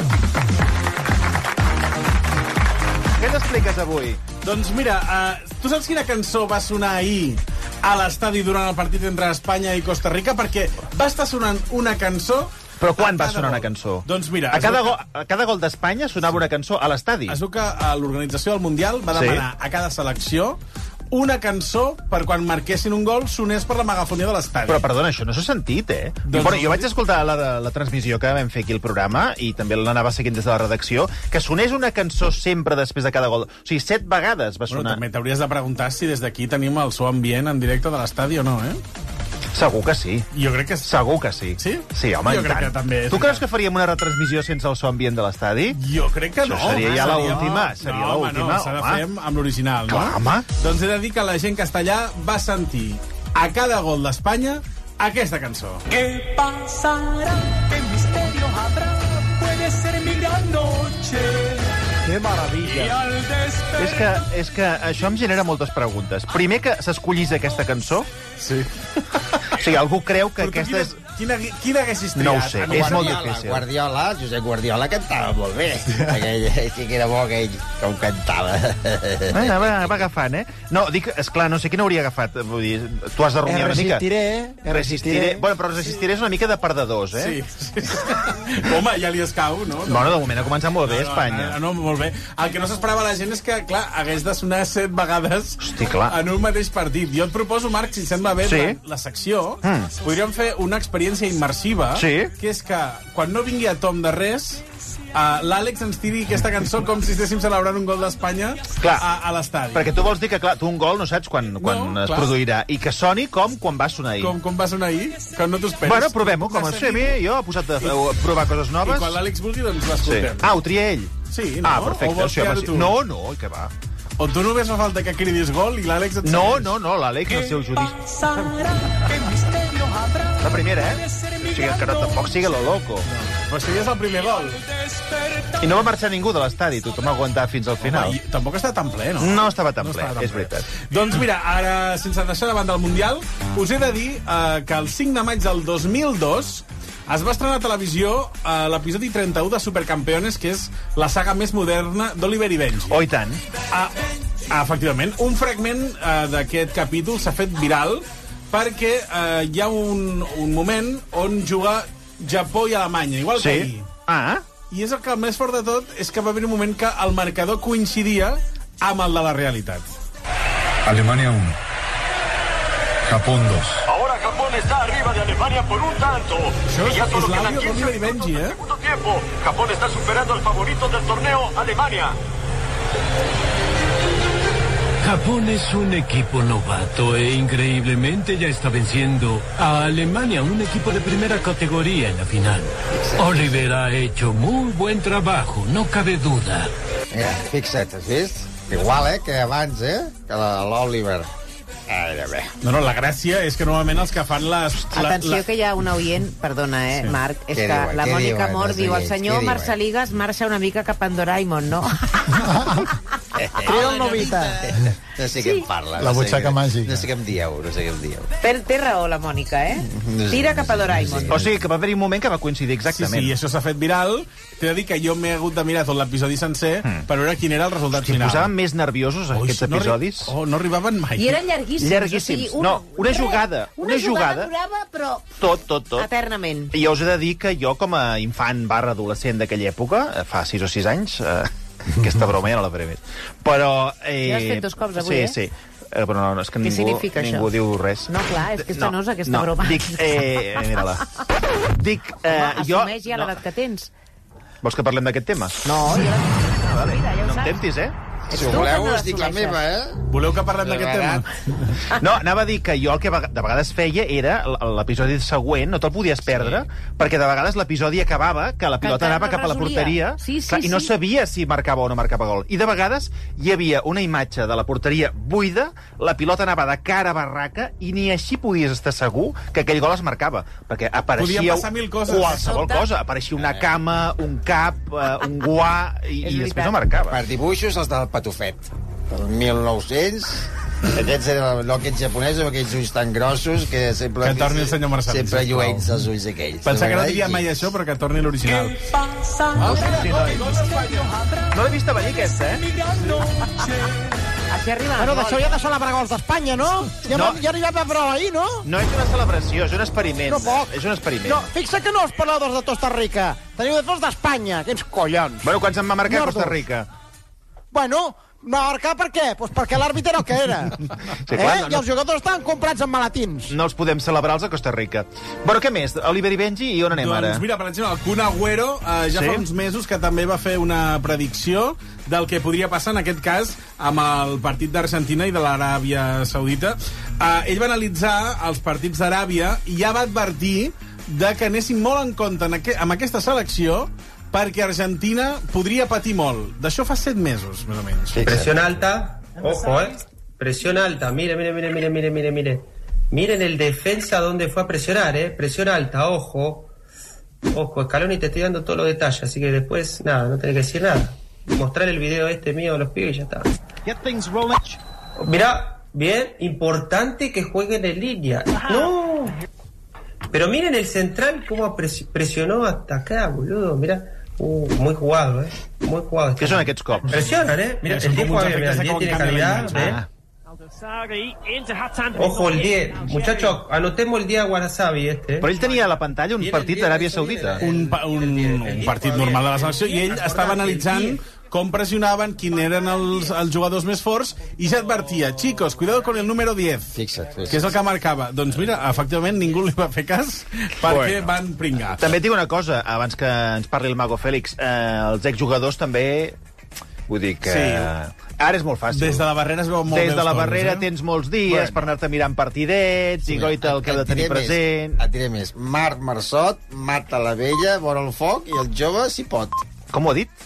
[SPEAKER 8] Què t'expliques avui?
[SPEAKER 12] Doncs mira, uh, tu saps quina cançó va sonar ahir a l'estadi durant el partit entre Espanya i Costa Rica? Perquè va estar sonant una cançó...
[SPEAKER 8] Però quan
[SPEAKER 12] a
[SPEAKER 8] va
[SPEAKER 12] cada
[SPEAKER 8] sonar una
[SPEAKER 12] gol.
[SPEAKER 8] cançó?
[SPEAKER 12] Doncs mira...
[SPEAKER 8] A
[SPEAKER 12] es
[SPEAKER 8] cada,
[SPEAKER 12] veu
[SPEAKER 8] go, a cada gol d'Espanya sonava una cançó a l'estadi.
[SPEAKER 12] Es veu que a l'organització del Mundial va
[SPEAKER 8] Sí.
[SPEAKER 12] demanar a cada selecció una cançó per quan marquessin un gol sonés per la megafonia de l'estadi.
[SPEAKER 8] Però, perdona, això no s'ha sentit, eh?
[SPEAKER 12] Doncs-
[SPEAKER 8] Bueno, jo vaig escoltar la, la transmissió que vam fer aquí al programa i també l'anava seguint des de la redacció, que sonés una cançó sempre després de cada gol. O sigui, set vegades va
[SPEAKER 12] Bueno,
[SPEAKER 8] sonar.
[SPEAKER 12] també t'hauries de preguntar si des d'aquí tenim el so ambient en directe de l'estadi o no, eh?
[SPEAKER 8] Segur que sí.
[SPEAKER 12] Jo crec que sí.
[SPEAKER 8] Segur que sí.
[SPEAKER 12] Sí?
[SPEAKER 8] Sí, home,
[SPEAKER 12] Jo
[SPEAKER 8] i
[SPEAKER 12] crec
[SPEAKER 8] tant.
[SPEAKER 12] que també és
[SPEAKER 8] Tu creus
[SPEAKER 12] veritat.
[SPEAKER 8] que faríem una retransmissió sense el so ambient de l'estadi?
[SPEAKER 12] Jo crec que
[SPEAKER 8] Això
[SPEAKER 12] no.
[SPEAKER 8] seria ja
[SPEAKER 12] Seria-
[SPEAKER 8] l'última, seria
[SPEAKER 12] no, home,
[SPEAKER 8] l'última,
[SPEAKER 12] No, s'ha de
[SPEAKER 8] home.
[SPEAKER 12] fer amb, amb l'original, no?
[SPEAKER 8] Clar, home.
[SPEAKER 12] Doncs he de dir que la gent que està allà va sentir a cada gol d'Espanya aquesta cançó.
[SPEAKER 18] ¿Qué pasará? ¿Qué misterio habrá? Puede ser mi gran noche.
[SPEAKER 13] Que meravella.
[SPEAKER 18] Y al despertar...
[SPEAKER 8] És que, és que això em genera moltes preguntes. Primer, que s'escollís aquesta cançó.
[SPEAKER 12] Sí.
[SPEAKER 8] O sigui, algú creu que
[SPEAKER 12] Però tu
[SPEAKER 8] aquesta
[SPEAKER 12] quina,
[SPEAKER 8] és...
[SPEAKER 12] Quina, quina haguessis triat?
[SPEAKER 8] No ho sé, és molt
[SPEAKER 17] Guardiola,
[SPEAKER 8] difícil.
[SPEAKER 17] Guardiola, Josep Guardiola cantava molt bé. Aquell, sí que era bo aquell, com cantava.
[SPEAKER 8] Ah, va, va agafant, eh? No, dic, esclar, no sé quin hauria agafat. Vull dir, tu has de rumiar una mica.
[SPEAKER 13] Resistiré,
[SPEAKER 8] Resistiré. Bueno, però resistiré és una mica de perdedors, eh?
[SPEAKER 12] Sí, sí. Home, ja li escau, no?
[SPEAKER 8] Bueno, de moment ha començat molt bé,
[SPEAKER 12] no, no,
[SPEAKER 8] Espanya.
[SPEAKER 12] No, no, molt bé. El que no s'esperava la gent és que, clar, hagués de sonar set vegades
[SPEAKER 8] Hosti, clar.
[SPEAKER 12] en un mateix partit. Jo et proposo, Marc, si et sembla bé,
[SPEAKER 8] Sí.
[SPEAKER 12] la, la secció,
[SPEAKER 8] Mm.
[SPEAKER 12] podríem fer una experiència immersiva,
[SPEAKER 8] Sí.
[SPEAKER 12] que és que, quan no vingui a Tom de res, Uh, l'Àlex ens tiri aquesta cançó com si estéssim celebrant un gol d'Espanya a, a l'estadi.
[SPEAKER 8] Perquè tu vols dir que, clar, tu un gol no saps quan, quan
[SPEAKER 12] No,
[SPEAKER 8] es
[SPEAKER 12] clar.
[SPEAKER 8] produirà. I que soni com quan va sonar ahir.
[SPEAKER 12] Com, com va sonar ahir, que no t'ho esperes.
[SPEAKER 8] Bueno, provem-ho, com a ser. Jo he posat a, a provar coses noves.
[SPEAKER 12] I quan l'Àlex vulgui, doncs
[SPEAKER 8] Sí.
[SPEAKER 12] l'escoltem.
[SPEAKER 8] Ah, ho tria ell?
[SPEAKER 12] Sí, no?
[SPEAKER 8] Ah, perfecte.
[SPEAKER 12] O vols
[SPEAKER 8] Això,
[SPEAKER 12] triar-ho
[SPEAKER 8] sí.
[SPEAKER 12] tu?
[SPEAKER 8] No, no, que va.
[SPEAKER 12] O tu només fa falta que cridis gol i l'Àlex et
[SPEAKER 8] No,
[SPEAKER 12] segueix.
[SPEAKER 8] no, no, l'Àlex, el seu judici. La primera, eh? O sigui, que no tampoc sigui lo loco.
[SPEAKER 12] Però si és el primer gol.
[SPEAKER 8] I no va marxar ningú de l'estadi, tothom va aguantar fins al final.
[SPEAKER 12] Home, i tampoc està tan ple, no?
[SPEAKER 8] No estava tan
[SPEAKER 12] No
[SPEAKER 8] ple,
[SPEAKER 12] estava tan
[SPEAKER 8] és
[SPEAKER 12] ple.
[SPEAKER 8] veritat.
[SPEAKER 12] Doncs mira, ara, sense deixar de banda el Mundial, us he de dir eh, que el cinc de maig del dos mil dos es va estrenar a televisió eh, l'episodi trenta-u de Supercampeones, que és la saga més moderna d'Oliver i Benji.
[SPEAKER 8] Oh, i tant.
[SPEAKER 12] Ah, ah, efectivament. Un fragment eh, d'aquest capítol s'ha fet viral perquè eh, hi ha un, un moment on juga Japó i Alemanya, igual que
[SPEAKER 8] Sí?
[SPEAKER 12] ahir.
[SPEAKER 8] Ah,
[SPEAKER 12] I és el que el més fort de tot és que va haver un moment que el marcador coincidia amb el de la realitat.
[SPEAKER 19] Alemania uno. Japón dos.
[SPEAKER 18] Ahora Japón está arriba de Alemania por un tanto.
[SPEAKER 12] Això
[SPEAKER 18] Y ya
[SPEAKER 12] és,
[SPEAKER 18] solo
[SPEAKER 12] és
[SPEAKER 18] quedan
[SPEAKER 12] l'àudio
[SPEAKER 18] quince
[SPEAKER 12] d'Oliver i Benji, eh?
[SPEAKER 18] minutos de tiempo. Japón está superando al favorito del torneo, Alemania.
[SPEAKER 20] Japón es un equipo novato e increíblemente ya está venciendo a Alemania, un equipo de primera categoría en la final. Oliver ha hecho muy buen trabajo, no cabe duda.
[SPEAKER 17] Mira, fixa't, has vist? Igual, eh, que abans, eh, que l'Oliver. Ara bé.
[SPEAKER 12] No, no, la gràcia és que normalment els que fan les... La,
[SPEAKER 15] Atenció, que hi ha un oient, perdona, eh,
[SPEAKER 12] Sí.
[SPEAKER 15] Marc, és
[SPEAKER 17] Què
[SPEAKER 15] que
[SPEAKER 17] diuen,
[SPEAKER 15] la
[SPEAKER 17] què
[SPEAKER 15] Mònica
[SPEAKER 17] diuen,
[SPEAKER 15] Mor
[SPEAKER 17] els
[SPEAKER 15] diu el
[SPEAKER 17] oients, què
[SPEAKER 15] senyor
[SPEAKER 17] diuen?"
[SPEAKER 15] Marsaligas marxa una mica cap a en Doraemon, no?
[SPEAKER 13] Crida el Novita.
[SPEAKER 17] No sé què em parla.
[SPEAKER 16] La
[SPEAKER 17] no sé
[SPEAKER 16] butxaca
[SPEAKER 17] què-
[SPEAKER 16] màgica.
[SPEAKER 17] No sé què em dieu, no sé què em dieu.
[SPEAKER 15] Té, té raó la Mònica, eh? Tira cap a Doraemon.
[SPEAKER 8] o sigui que va haver-hi un moment que va coincidir
[SPEAKER 12] Sí,
[SPEAKER 8] exactament.
[SPEAKER 12] sí, i això s'ha fet viral. T'he de dir que jo m'he hagut de mirar tot l'episodi sencer mm. per veure quin era el resultat
[SPEAKER 8] Si
[SPEAKER 12] final.
[SPEAKER 8] posaven més nerviosos
[SPEAKER 12] Ui,
[SPEAKER 8] aquests
[SPEAKER 12] no arri-
[SPEAKER 8] episodis.
[SPEAKER 12] Oh, no arribaven mai.
[SPEAKER 15] I eren llarguíssims.
[SPEAKER 8] Llarguíssims.
[SPEAKER 15] O sigui, un,
[SPEAKER 8] No, una
[SPEAKER 15] res,
[SPEAKER 8] jugada, una
[SPEAKER 15] Una jugada
[SPEAKER 8] jugada.
[SPEAKER 15] durava, però
[SPEAKER 8] Tot, tot, tot.
[SPEAKER 15] eternament.
[SPEAKER 8] I jo us he de dir que jo, com a infant barra adolescent d'aquella època, eh, fa sis o sis anys, eh, aquesta broma ja no la faré més. Però... Eh,
[SPEAKER 15] Ja has fet dos cops avui,
[SPEAKER 8] sí,
[SPEAKER 15] eh?
[SPEAKER 8] Sí, eh, però no, no, és que
[SPEAKER 15] Què
[SPEAKER 8] ningú,
[SPEAKER 15] significa
[SPEAKER 8] ningú
[SPEAKER 15] això?
[SPEAKER 8] diu res.
[SPEAKER 15] No, clar, és que és
[SPEAKER 8] No,
[SPEAKER 15] penosa aquesta
[SPEAKER 8] no,
[SPEAKER 15] broma.
[SPEAKER 8] Dic, eh, eh, mira-la. Dic, eh,
[SPEAKER 15] Home,
[SPEAKER 8] jo...
[SPEAKER 15] assumeix ja l'edat que tens.
[SPEAKER 8] Vols que parlem d'aquest tema?
[SPEAKER 15] No, jo la...
[SPEAKER 8] Vale.
[SPEAKER 15] Mira, ja ho
[SPEAKER 8] No em
[SPEAKER 15] saps.
[SPEAKER 8] temptis, eh?
[SPEAKER 17] Si ho voleu, us dic la meva, eh?
[SPEAKER 12] Voleu que parlem d'aquest tema?
[SPEAKER 8] No, anava a dir que jo el que de vegades feia era l- l'episodi següent, no te'l podies perdre, sí. perquè de vegades l'episodi acabava que la pilota
[SPEAKER 15] encara
[SPEAKER 8] anava
[SPEAKER 15] no
[SPEAKER 8] cap a la
[SPEAKER 15] resolia.
[SPEAKER 8] porteria
[SPEAKER 15] Sí, sí,
[SPEAKER 8] clar, i no
[SPEAKER 15] sí.
[SPEAKER 8] sabia si marcava o no marcava gol. I de vegades hi havia una imatge de la porteria buida, la pilota anava de cara a barraca i ni així podies estar segur que aquell gol es marcava, perquè apareixia
[SPEAKER 12] Podien passar mil coses.
[SPEAKER 8] qualsevol cosa. Apareixia una cama, un cap, eh, un guà, i, i després no marcava.
[SPEAKER 17] Per dibuixos, els del Patufet. Del mil nou-cents... Aquests eren allò, aquests japonesos amb aquells ulls tan grossos que sempre...
[SPEAKER 12] Que torni el senyor Marcelí,
[SPEAKER 17] Sempre
[SPEAKER 12] sisplau.
[SPEAKER 17] lluents els ulls aquells.
[SPEAKER 12] Pensava que no
[SPEAKER 17] M'agrada
[SPEAKER 12] diria mai
[SPEAKER 17] gens.
[SPEAKER 12] això, però que torni l'original.
[SPEAKER 8] Ah, sí, no, no l'he vist a venir, aquesta, eh?
[SPEAKER 15] Així arriba
[SPEAKER 13] Bueno,
[SPEAKER 15] el
[SPEAKER 13] d'això
[SPEAKER 15] gol.
[SPEAKER 13] ja de celebrar gols d'Espanya, no? Ja,
[SPEAKER 8] No.
[SPEAKER 13] no. ja arribem a prova ahir, no?
[SPEAKER 8] No és una celebració, és un experiment.
[SPEAKER 13] No poc.
[SPEAKER 8] És un experiment.
[SPEAKER 13] No, fixa que no us parleu dels de Costa Rica. Teniu de tots d'Espanya. Quins collons.
[SPEAKER 8] Bueno, quants en va marcar
[SPEAKER 13] Nordos.
[SPEAKER 8] Costa Rica?
[SPEAKER 13] Bueno, no va marcar per què? Pues perquè l'àrbitre era el que era.
[SPEAKER 8] Sí, clar,
[SPEAKER 13] eh?
[SPEAKER 8] no,
[SPEAKER 13] I els jugadors estaven comprats amb malatins.
[SPEAKER 8] No els podem celebrar els a Costa Rica. Bueno, què més? Oliver i Benji, i on anem
[SPEAKER 12] Doncs
[SPEAKER 8] ara?
[SPEAKER 12] mira, per exemple, el Kun Agüero eh, ja
[SPEAKER 8] Sí?
[SPEAKER 12] fa uns mesos que també va fer una predicció del que podria passar en aquest cas amb el partit d'Argentina i de l'Aràbia Saudita. Eh, ell va analitzar els partits d'Aràbia i ja va advertir de que anessin molt en compte en aqu amb aquesta selecció perquè Argentina podria patir molt. D'això fa set mesos, més o menys.
[SPEAKER 21] Presión alta, ojo, eh. Presión alta, mire, mire, mire, mire, mire, mire, mire. Miren el defensa donde fue a presionar, eh. Presión alta, ojo. Ojo, Scaloni, te estoy dando todos los detalles, así que después, nada, no tenés que decir nada. Mostrar el video este mío a los pibes y ya está. Mirá, bien, importante que jueguen en línea. No. Pero miren el central cómo pres presionó hasta acá, boludo. Mira. Uh, muy jugado, eh. Muy jugado.
[SPEAKER 8] Què són aquests cops?
[SPEAKER 21] Presionan, eh. Mira, el diez juega bien, mira, el diez tiene calidad, ¿eh?
[SPEAKER 8] Ah.
[SPEAKER 21] Ojo, el diez. Muchachos, anotemos el diez a Guarasabi, este.
[SPEAKER 8] Però ell tenia a la pantalla un partit d'Aràbia Saudita.
[SPEAKER 12] Un, un, un partit normal de la selecció, i ell estava analitzant com pressionaven, quin eren els, els jugadors més forts, i ja advertia, chicos, cuidado con el número diez,
[SPEAKER 17] fixa't, fixa't.
[SPEAKER 12] que és el que marcava. Doncs mira, efectivament, ningú li va fer cas perquè bueno. van pringar.
[SPEAKER 8] També et dic una cosa, abans que ens parli el Mago Fèlix, eh, els exjugadors també... Vull dir que... Sí. Ara és molt fàcil.
[SPEAKER 12] Des de la barrera es veu molt
[SPEAKER 8] Des de la
[SPEAKER 12] coses,
[SPEAKER 8] barrera
[SPEAKER 12] eh?
[SPEAKER 8] tens molts dies bueno. per anar-te mirant partidets, sí, i goita el que ha de tenir present...
[SPEAKER 17] Et diré més. Marc Marçot mata la vella, vora el foc, i el jove s'hi pot.
[SPEAKER 8] Com ho ha dit?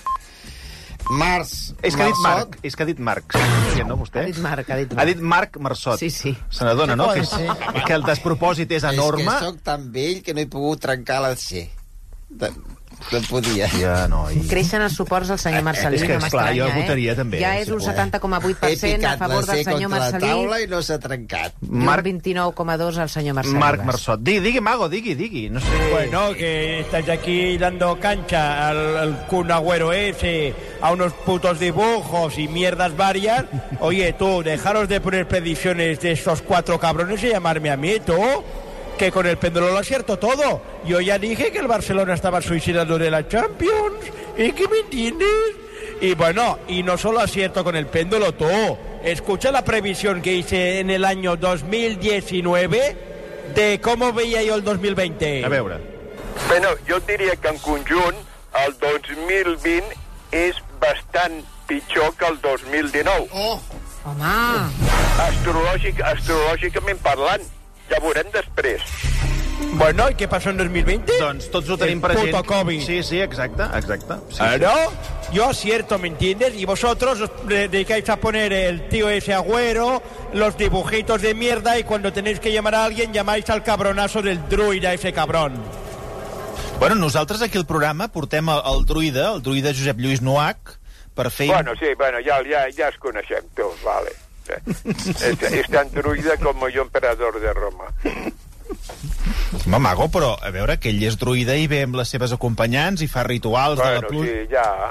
[SPEAKER 17] Març
[SPEAKER 8] És que ha dit Marc, és que ha dit Marc, no, vostè?
[SPEAKER 15] Ha dit Marc, ha dit Marc.
[SPEAKER 8] Ha dit Marc Marçot.
[SPEAKER 15] Sí, sí.
[SPEAKER 8] Se n'adona, no? Que, és, que el despropòsit és enorme.
[SPEAKER 17] És que sóc tan vell que no he pogut trencar la C. De... No podia.
[SPEAKER 8] Ja, no, i...
[SPEAKER 15] Creixen els suports del senyor Marcelí,
[SPEAKER 8] és que,
[SPEAKER 15] no
[SPEAKER 8] esclar,
[SPEAKER 15] m'estranya,
[SPEAKER 8] jo votaria
[SPEAKER 15] eh?
[SPEAKER 8] també.
[SPEAKER 15] Ja és un setanta coma vuit per cent a favor del senyor Marcelí.
[SPEAKER 17] He picat la C contra la taula i no s'ha trencat.
[SPEAKER 15] I un vint-i-nou coma dos al senyor Marcelí.
[SPEAKER 8] Marc Marçot. Digui, digui, Mago, digui, digui. No sé...
[SPEAKER 2] Bueno, que estáis aquí dando cancha al, al Kun Agüero ese, a unos putos dibujos y mierdas varias. Oye, tú, dejaros de poner predicciones de estos cuatro cabrones y llamarme a mí, tú. Que con el péndulo lo acierto todo. Yo ya dije que el Barcelona estaba suicidando de la Champions. ¿Y qué me entiendes? Y bueno, y no solo acierto con el péndulo, tú. Escucha la previsión que hice en el año dos mil diecinueve de cómo veía yo el dos mil veinte.
[SPEAKER 8] A veure.
[SPEAKER 22] Bueno, jo diria que en conjunt el dos mil vint és bastant pitjor que el dos mil dinou.
[SPEAKER 15] Oh, home!
[SPEAKER 22] Astrològic, astrològicament parlant. Ja veurem després.
[SPEAKER 2] Bueno, ¿y qué pasó en dos mil veinte?
[SPEAKER 8] Doncs tots ho tenim present.
[SPEAKER 2] El puto COVID.
[SPEAKER 8] Sí, sí, exacte, exacte. Sí,
[SPEAKER 2] ¿no? Sí. Yo acierto, ¿me entiendes? Y vosotros os dedicáis a poner el tío ese Agüero, los dibujitos de mierda, y cuando tenéis que llamar a alguien, llamáis al cabronazo del druida, ese cabrón.
[SPEAKER 8] Bueno, nosaltres aquí al programa portem el, el druida, el druida Josep Lluís Nuach, per fer...
[SPEAKER 22] Bueno, sí, bueno, ja, ja, ja es coneixem tots, vale. És, és tan druida com jo emperador de Roma.
[SPEAKER 8] Home, Mago, però a veure, que ell és druida i ve amb les seves acompanyants i fa rituals
[SPEAKER 22] bueno,
[SPEAKER 8] de la pluja.
[SPEAKER 22] Sí, ja.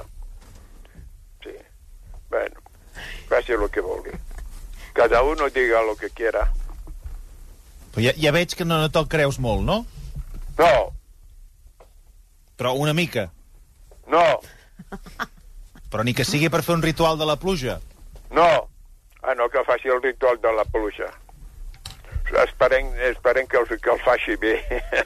[SPEAKER 22] Sí. Bueno, faci el que vulgui. Cada uno diga lo que quiera.
[SPEAKER 8] Però ja, ja veig que no, no te'l creus molt, no?
[SPEAKER 22] No.
[SPEAKER 8] Però una mica.
[SPEAKER 22] No.
[SPEAKER 8] Però ni que sigui per fer un ritual de la pluja.
[SPEAKER 22] No. Ah, no, que faci el ritual de la pluja. Esperem, esperem que, el, que el faci bé.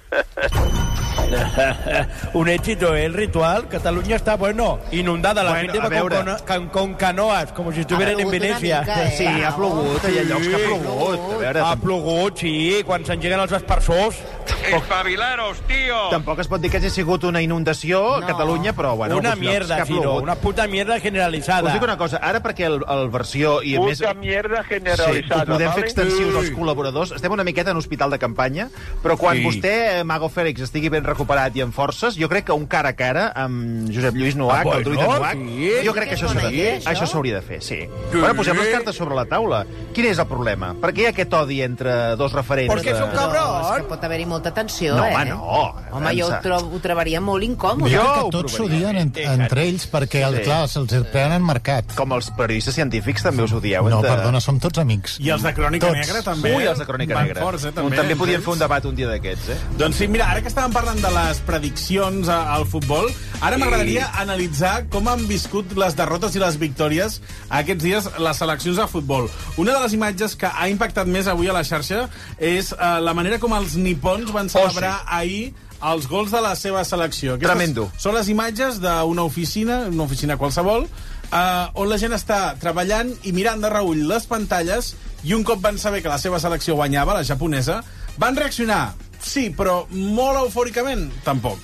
[SPEAKER 2] Un éxito, ¿eh? El ritual. Cataluña está, bueno, inundada. La
[SPEAKER 8] bueno,
[SPEAKER 2] gente va con, con, con, con canoas, como si estuvieran en Venecia.
[SPEAKER 8] Mica, eh? Sí, ha plogut, hi ha llocs que ha plogut. A veure,
[SPEAKER 2] ha plogut, sí, quan s'engeguen els aspersors.
[SPEAKER 22] Espavilaros, tío!
[SPEAKER 8] Tampoc es pot dir que hagi sigut una inundació no. a Catalunya, però, bueno...
[SPEAKER 2] Una mierda, Ciro, una puta mierda generalitzada.
[SPEAKER 8] Us dic una cosa, ara perquè el, el versió... I
[SPEAKER 22] puta
[SPEAKER 8] més,
[SPEAKER 22] mierda generalitzada,
[SPEAKER 8] sí, podem
[SPEAKER 22] vale?
[SPEAKER 8] fer extensius
[SPEAKER 22] sí.
[SPEAKER 8] als col·laboradors. Estem una miqueta en hospital de campanya, però quan sí. vostè, Mago Fèlix, estigui ben recuperat i amb forces, jo crec que un cara a cara amb Josep Lluís Nuach, ah, bueno, el druida Nuach, sí. jo crec que això s'ha de fer. Això s'hauria de fer, sí. sí. Bueno, posem les cartes sobre la taula. Quin és el problema? Per què hi ha aquest odi entre dos referents?
[SPEAKER 15] Perquè és un cabrón. No, és que pot haver-hi molta tensió,
[SPEAKER 8] no,
[SPEAKER 15] eh?
[SPEAKER 8] Home, no.
[SPEAKER 15] Home, jo ho, trobo, ho trobaria molt incòmode.
[SPEAKER 16] Jo crec que tots s'ho odien en, entre ells perquè, el, sí. clar, se'ls prenen marcat.
[SPEAKER 8] Com els periodistes científics també us odieu.
[SPEAKER 16] No,
[SPEAKER 8] entre...
[SPEAKER 16] perdona, som tots amics.
[SPEAKER 12] I els de Crònica
[SPEAKER 16] tots.
[SPEAKER 12] Negra també.
[SPEAKER 8] Ui, els de Crònica Negra.
[SPEAKER 12] Forts, eh, també.
[SPEAKER 8] Un, també podien fer un debat un dia d'aquests, eh?
[SPEAKER 12] Doncs sí, mira, ara que estàvem parlant de les prediccions al futbol, ara m'agradaria analitzar com han viscut les derrotes i les victòries aquests dies les seleccions de futbol. Una de les imatges que ha impactat més avui a la xarxa és uh, la manera com els nipons van celebrar oh, sí. ahir els gols de la seva selecció. Aquestes
[SPEAKER 8] Tremendo.
[SPEAKER 12] Són les imatges d'una oficina, una oficina qualsevol, Uh, on la gent està treballant i mirant de reull les pantalles, i un cop van saber que la seva selecció guanyava, la japonesa, van reaccionar, sí, però molt eufòricament, tampoc.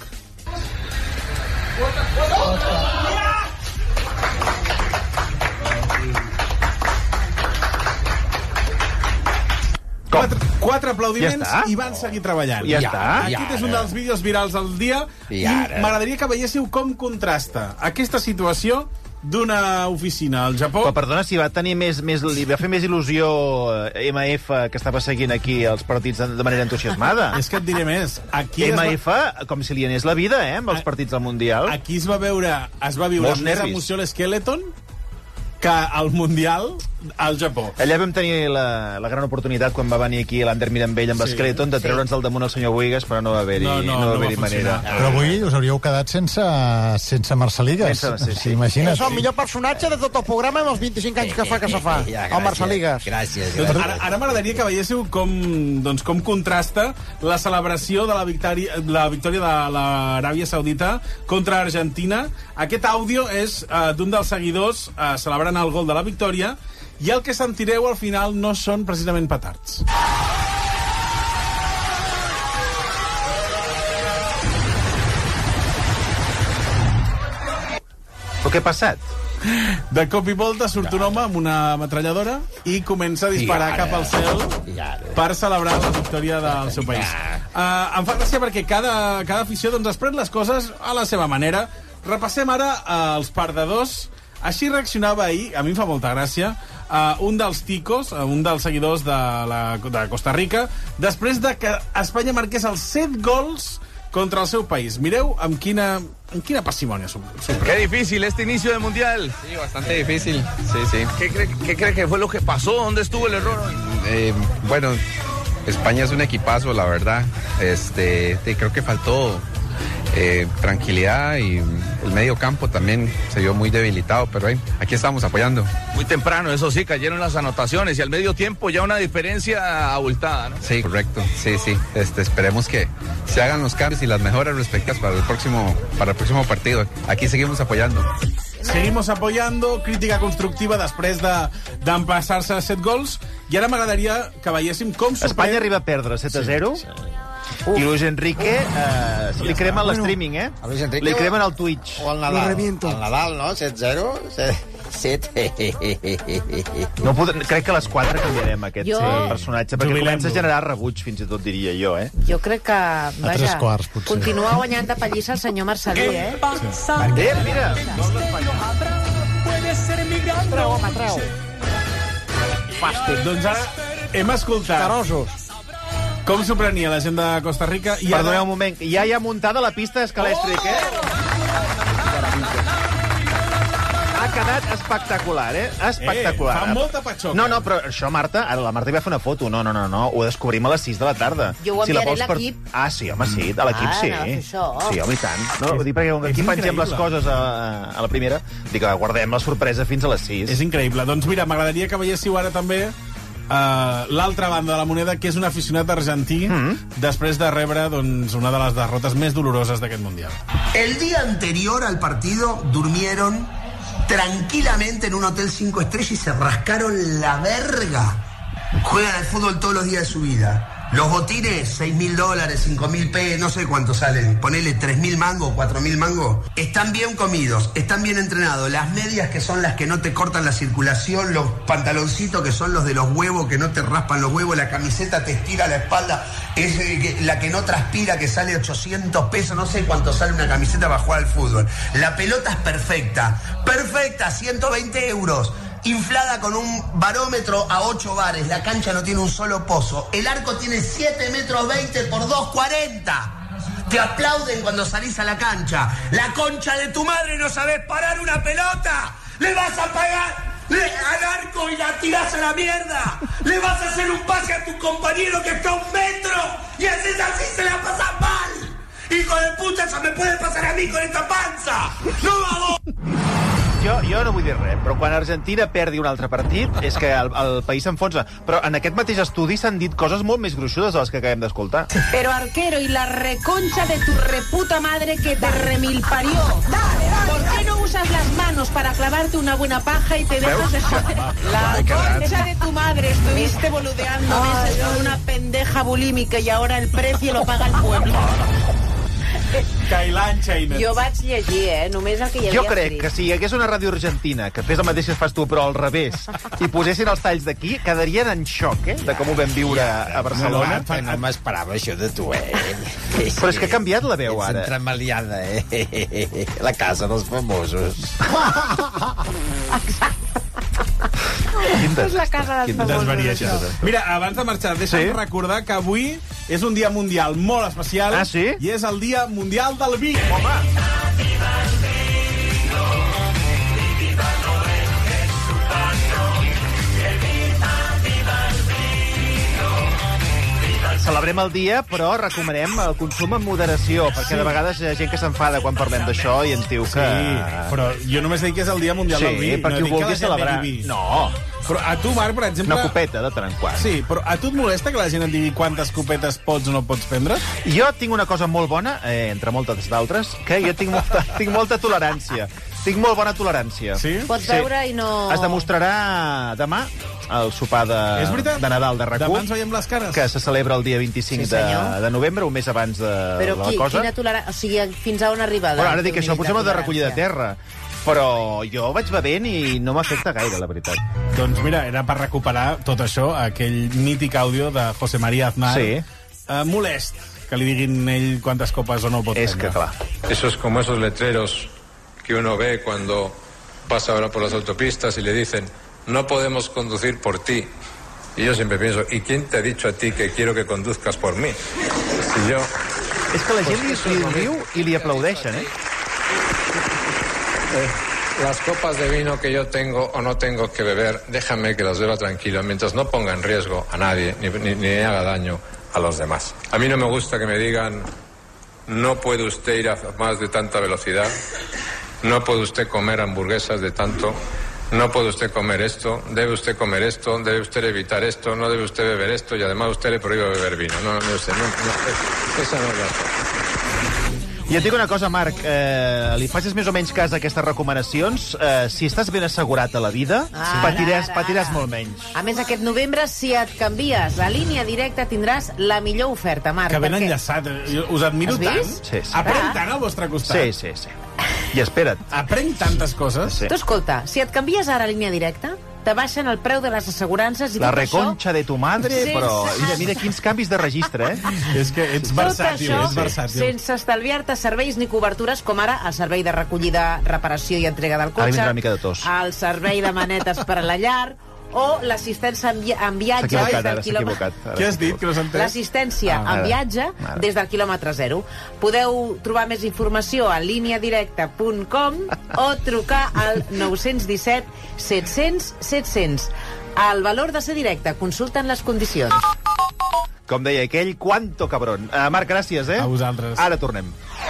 [SPEAKER 12] Quatre, quatre aplaudiments
[SPEAKER 8] ja
[SPEAKER 12] i van seguir treballant.
[SPEAKER 8] Ja, ja està.
[SPEAKER 12] Aquest és un dels vídeos virals del dia i, i m'agradaria que veiéssiu com contrasta aquesta situació d'una oficina al Japó.
[SPEAKER 8] Però perdona, si va tenir més, més, li va fer més il·lusió M F, que estava seguint aquí els partits de, de manera entusiasmada.
[SPEAKER 12] És que et diré més. Aquí
[SPEAKER 8] M F,
[SPEAKER 12] va...
[SPEAKER 8] com si li anés la vida, eh, amb els partits del Mundial.
[SPEAKER 12] Aquí es va veure, es va viure
[SPEAKER 8] Molts
[SPEAKER 12] més
[SPEAKER 8] nervis.
[SPEAKER 12] emoció l'Skeleton que al Mundial al Japó.
[SPEAKER 8] Allà vam tenir la, la gran oportunitat, quan va venir aquí l'Ander Mirambell amb
[SPEAKER 12] Sí.
[SPEAKER 8] l'Skeleton, de treure'ns del damunt el senyor Buigas, però no va haver-hi
[SPEAKER 12] No, no,
[SPEAKER 8] no,
[SPEAKER 12] no
[SPEAKER 8] va haver
[SPEAKER 12] va
[SPEAKER 8] manera.
[SPEAKER 16] Però avui us hauríeu quedat sense, sense Marceligues.
[SPEAKER 8] Sense- sí, sí.
[SPEAKER 16] Imagina't.
[SPEAKER 13] És el millor personatge de tot el programa amb els vint-i-cinc anys que fa que se fa. El Marceligues.
[SPEAKER 17] Gràcies,
[SPEAKER 12] Doncs ara ara m'agradaria que veiéssiu com, doncs, com contrasta la celebració de la victòria, la victòria de l'Aràbia Saudita contra Argentina. Aquest àudio és uh, d'un dels seguidors uh, celebrant el gol de la victòria, i el que sentireu al final no són precisament petards.
[SPEAKER 8] Però què ha passat?
[SPEAKER 12] De cop i volta surt un home amb una metralladora i comença a disparar
[SPEAKER 17] I ara,
[SPEAKER 12] cap al cel
[SPEAKER 17] i ara.
[SPEAKER 12] per celebrar la victòria del seu país. Uh, em fa gràcia perquè cada, cada afició doncs, es pren les coses a la seva manera. Repassem ara uh, els perdedors. Així reaccionava ahir, a mi em fa molta gràcia, uh, un dels ticos, uh, un dels seguidors de, la, de Costa Rica, després de que Espanya marqués els set gols contra el seu país. Mireu amb quina, amb quina pasimonia.
[SPEAKER 3] Qué difícil este inicio del Mundial. Sí, bastante difícil. Sí, sí. ¿Qué cree, qué cree que fue lo que pasó? ¿Dónde estuvo el error?
[SPEAKER 5] Eh, bueno, España es un equipazo, la verdad. Este, sí, creo que faltó eh, tranquilidad y el medio campo también se vio muy debilitado, pero hey, aquí estamos apoyando.
[SPEAKER 3] Muy temprano, eso sí, cayeron las anotaciones y al medio tiempo ya una diferencia abultada, ¿no?
[SPEAKER 5] Sí, correcto. Sí, sí. Este, esperemos que se hagan los cambios y las mejoras respectivas para el próximo, para el próximo partido. Aquí seguimos apoyando.
[SPEAKER 12] Seguimos apoyando, crítica constructiva després de d'empassar-se set gols, i ara m'agradaria que veiéssim com s'ho
[SPEAKER 8] Espanya
[SPEAKER 12] pren-
[SPEAKER 8] arriba a perdre set a zero. Sí, sí. I Luis Enrique eh, li cremen l'streaming, eh?
[SPEAKER 17] A Luis Enrique
[SPEAKER 8] Li
[SPEAKER 17] o-
[SPEAKER 8] cremen el Twitch.
[SPEAKER 17] O al Nadal. Al Nadal, no? set zero? set.
[SPEAKER 8] No pod... Crec que a les quatre canviarem aquest
[SPEAKER 15] Jo-
[SPEAKER 8] jo... personatge, perquè
[SPEAKER 12] Jubilem-lo.
[SPEAKER 8] comença a generar rebuig, fins i tot diria jo, eh?
[SPEAKER 15] Jo crec que,
[SPEAKER 16] tres
[SPEAKER 15] vaja,
[SPEAKER 16] quarts, potser.
[SPEAKER 15] continua guanyant de pallissa el senyor Marcelí, eh?
[SPEAKER 8] Eh, mira!
[SPEAKER 18] Puede ser mi gran
[SPEAKER 13] Treu, home, treu.
[SPEAKER 12] Fàstic. Doncs ara hem escoltat
[SPEAKER 13] Carosos.
[SPEAKER 12] com s'ho prenia la gent de Costa Rica i
[SPEAKER 8] Perdoneu
[SPEAKER 12] ara...
[SPEAKER 8] un moment, ja hi ha muntada la pista d'escalèstric, eh? Ha quedat espectacular, eh? Espectacular.
[SPEAKER 12] Eh, fa molta patxoca.
[SPEAKER 8] No, no, però això, Marta, ara la Marta hi va fer una foto. No, no, no, no, ho descobrim a les sis de la tarda.
[SPEAKER 11] Jo ho
[SPEAKER 8] Si la
[SPEAKER 11] enviaré
[SPEAKER 8] vols
[SPEAKER 11] a l'equip.
[SPEAKER 8] Ah, sí, home, sí, a l'equip
[SPEAKER 11] Ah,
[SPEAKER 8] sí.
[SPEAKER 11] anava a fer això.
[SPEAKER 8] Sí, home, i tant. No, vull dir, perquè com que
[SPEAKER 12] És
[SPEAKER 8] aquí pengem
[SPEAKER 12] increïble.
[SPEAKER 8] les coses a, a la primera, dic que guardem la sorpresa fins a les sis.
[SPEAKER 12] És increïble. Doncs mira, m'agradaria que veiéssiu ara també uh, l'altra banda de la moneda, que és un aficionat argentí, mm. després de rebre doncs, una de les derrotes més doloroses d'aquest Mundial.
[SPEAKER 23] El día anterior al partido durmieron tranquilamente en un hotel cinco estrellas y se rascaron la verga. Juegan al fútbol todos los días de su vida. Los botines, seis mil dólares, cinco mil pesos, no sé cuánto salen. Ponele tres mil mangos, cuatro mil mangos. Están bien comidos, están bien entrenados. Las medias, que son las que no te cortan la circulación. Los pantaloncitos, que son los de los huevos, que no te raspan los huevos. La camiseta te estira la espalda. Es eh, que- la que no transpira, que sale ochocientos pesos. No sé cuánto sale una camiseta para jugar al fútbol. La pelota es perfecta. Perfecta, ciento veinte euros. Inflada con un barómetro a ocho bares. La cancha no tiene un solo pozo. El arco tiene siete metros veinte por dos cuarenta. Te aplauden cuando salís a la cancha. La concha de tu madre, no sabés parar una pelota. Le vas a pagar le- al arco y la tirás a la mierda. Le vas a hacer un pase a tu compañero que está a un metro. Y haces así, se la pasas mal. Hijo de puta, eso me puede pasar a mí con esta panza. No hago...
[SPEAKER 8] Jo, jo no vull dir res, però quan Argentina perdi un altre partit és que el, el país s'enfonsa. Però en aquest mateix estudi s'han dit coses molt més gruixudes de les que acabem d'escoltar.
[SPEAKER 24] Pero arquero, y la reconcha de tu reputa madre que te remilparió. ¿Por qué no usas las manos para clavarte una buena paja y te dejas de joder? La concha de tu madre, estuviste boludeando meses con una pendeja bulímica y ahora el precio lo paga el pueblo.
[SPEAKER 12] Kailan Chainer.
[SPEAKER 15] Jo vaig llegir, eh? Només el que hi havia
[SPEAKER 8] Jo crec
[SPEAKER 15] escrit.
[SPEAKER 8] que si hi hagués una ràdio argentina que fes el mateix que fas tu, però al revés, i posessin els talls d'aquí, quedarien en xoc, eh? De com ho vam viure a Barcelona.
[SPEAKER 17] No, no, no m'esperava això de tu, eh?
[SPEAKER 8] Però és que ha canviat la veu, ara.
[SPEAKER 17] Ets entremaliada, eh? La casa dels famosos.
[SPEAKER 15] És la casa dels famosos.
[SPEAKER 12] Mira, abans de marxar, deixa'm sí? recordar que avui és un dia mundial molt especial.
[SPEAKER 8] Ah, sí?
[SPEAKER 12] I és el dia mundial del vi. Home!
[SPEAKER 8] Celebrem el dia, però recomanem el consum amb moderació, perquè
[SPEAKER 12] Sí.
[SPEAKER 8] de vegades hi ha gent que s'enfada quan parlem d'això i ens diu que...
[SPEAKER 12] Sí, però jo només dic que és el dia mundial
[SPEAKER 8] Sí,
[SPEAKER 12] del vi.
[SPEAKER 8] per qui
[SPEAKER 12] no
[SPEAKER 8] ho
[SPEAKER 12] dic que
[SPEAKER 8] vulgui
[SPEAKER 12] la gent
[SPEAKER 8] celebrar.
[SPEAKER 12] bevi vi.
[SPEAKER 8] No.
[SPEAKER 12] Però a tu, Marc, per exemple...
[SPEAKER 8] Una copeta, de tant en quant.
[SPEAKER 12] Sí, però a tu et molesta que la gent et digui quantes copetes pots o no pots prendre?
[SPEAKER 8] Jo tinc una cosa molt bona, eh, entre moltes d'altres, que jo tinc molta, tinc molta tolerància. Tinc molt bona tolerància.
[SPEAKER 12] Sí?
[SPEAKER 15] Pots beure i no...
[SPEAKER 8] Es demostrarà demà al sopar de,
[SPEAKER 12] És veritat?
[SPEAKER 8] de Nadal de RAC1.
[SPEAKER 12] Demà ens veiem les cares.
[SPEAKER 8] Que se celebra el dia vint-i-cinc
[SPEAKER 15] Sí,
[SPEAKER 8] de,
[SPEAKER 15] senyor.
[SPEAKER 8] de novembre, un mes abans de,
[SPEAKER 15] Però
[SPEAKER 8] de la
[SPEAKER 15] qui,
[SPEAKER 8] cosa.
[SPEAKER 15] quina tolerància... O sigui, fins a on arriba?
[SPEAKER 8] Però ara dic això, potser m'ho de recollir de terra. Però jo vaig bevent i no m'afecta gaire, la veritat.
[SPEAKER 12] Doncs mira, era per recuperar tot això, aquell mític àudio de José María Aznar.
[SPEAKER 8] Sí.
[SPEAKER 12] Uh, molest que li diguin ell quantes copes o no pot
[SPEAKER 8] És
[SPEAKER 12] prendre.
[SPEAKER 8] que, clar.
[SPEAKER 4] Eso es como esos letreros que uno ve cuando pasa ahora por las autopistas y le dicen no podemos conducir por ti. Y yo siempre pienso, ¿y quién te ha dicho a ti que quiero que conduzcas por mí? Si yo...
[SPEAKER 8] És que la gent li, li ho diu i li aplaudeixen, eh?
[SPEAKER 4] Eh, las copas de vino que yo tengo o no tengo que beber, déjame que las beba tranquilo, mientras no ponga en riesgo a nadie, ni, ni, ni haga daño a los demás. A mí no me gusta que me digan, no puede usted ir a más de tanta velocidad, no puede usted comer hamburguesas de tanto, no puede usted comer esto, debe usted comer esto, debe usted evitar esto, no debe usted beber esto, y además usted le prohíbe beber vino. No, no, usted, no, no, esa no es la cosa.
[SPEAKER 8] I et dic una cosa, Marc, eh, li facis més o menys cas a aquestes recomanacions. Eh, si estàs ben assegurat a la vida,
[SPEAKER 15] Ara,
[SPEAKER 8] patiràs,
[SPEAKER 15] ara,
[SPEAKER 8] patiràs
[SPEAKER 15] ara.
[SPEAKER 8] molt menys.
[SPEAKER 15] A més, aquest novembre, si et canvies a línia directa, tindràs la millor oferta, Marc.
[SPEAKER 12] Que ben
[SPEAKER 15] perquè-
[SPEAKER 12] enllaçat. Jo us admiro
[SPEAKER 15] Has
[SPEAKER 12] tant.
[SPEAKER 15] vist?
[SPEAKER 8] Sí, sí.
[SPEAKER 12] Aprenc
[SPEAKER 15] Ah.
[SPEAKER 12] tant al vostre costat.
[SPEAKER 8] Sí, sí, sí. I espera't.
[SPEAKER 12] Aprenc tantes coses.
[SPEAKER 8] Sí.
[SPEAKER 15] Tu escolta, si et canvies ara a línia directa, te baixen el preu de les assegurances i
[SPEAKER 8] La
[SPEAKER 15] tot
[SPEAKER 8] reconcha de tu madre,
[SPEAKER 15] Sense-
[SPEAKER 8] però mira, mira quins canvis de registre, eh?
[SPEAKER 12] És que ets
[SPEAKER 15] això,
[SPEAKER 12] versàtil,
[SPEAKER 15] tot
[SPEAKER 12] ets
[SPEAKER 15] això
[SPEAKER 12] versàtil.
[SPEAKER 15] sense estalviar-te serveis ni cobertures, com ara el servei de recollida, reparació i entrega del
[SPEAKER 8] Ara
[SPEAKER 15] cotxe,
[SPEAKER 8] vindrà una mica de tos.
[SPEAKER 15] el servei de manetes per a la llar, o l'assistència en, vi en viatge
[SPEAKER 8] S'ha
[SPEAKER 15] des
[SPEAKER 8] equivocat,
[SPEAKER 15] del
[SPEAKER 8] ara s'ha
[SPEAKER 15] quilòmetre...
[SPEAKER 8] equivocat. Ara
[SPEAKER 12] Què has
[SPEAKER 8] s'ha
[SPEAKER 12] dit,
[SPEAKER 8] equivocat.
[SPEAKER 12] que no s'ha entès?
[SPEAKER 15] L'assistència
[SPEAKER 8] Ah,
[SPEAKER 15] en
[SPEAKER 8] ara.
[SPEAKER 15] viatge
[SPEAKER 8] Ara.
[SPEAKER 15] des del quilòmetre zero. Podeu trobar més informació a líniadirecta punt com o trucar al nou un set set cents set cents. El valor de ser directe. Consulten les condicions.
[SPEAKER 8] Com deia aquell, quanto cabrón. Uh, Marc, gràcies, eh?
[SPEAKER 12] A vosaltres.
[SPEAKER 8] Ara tornem.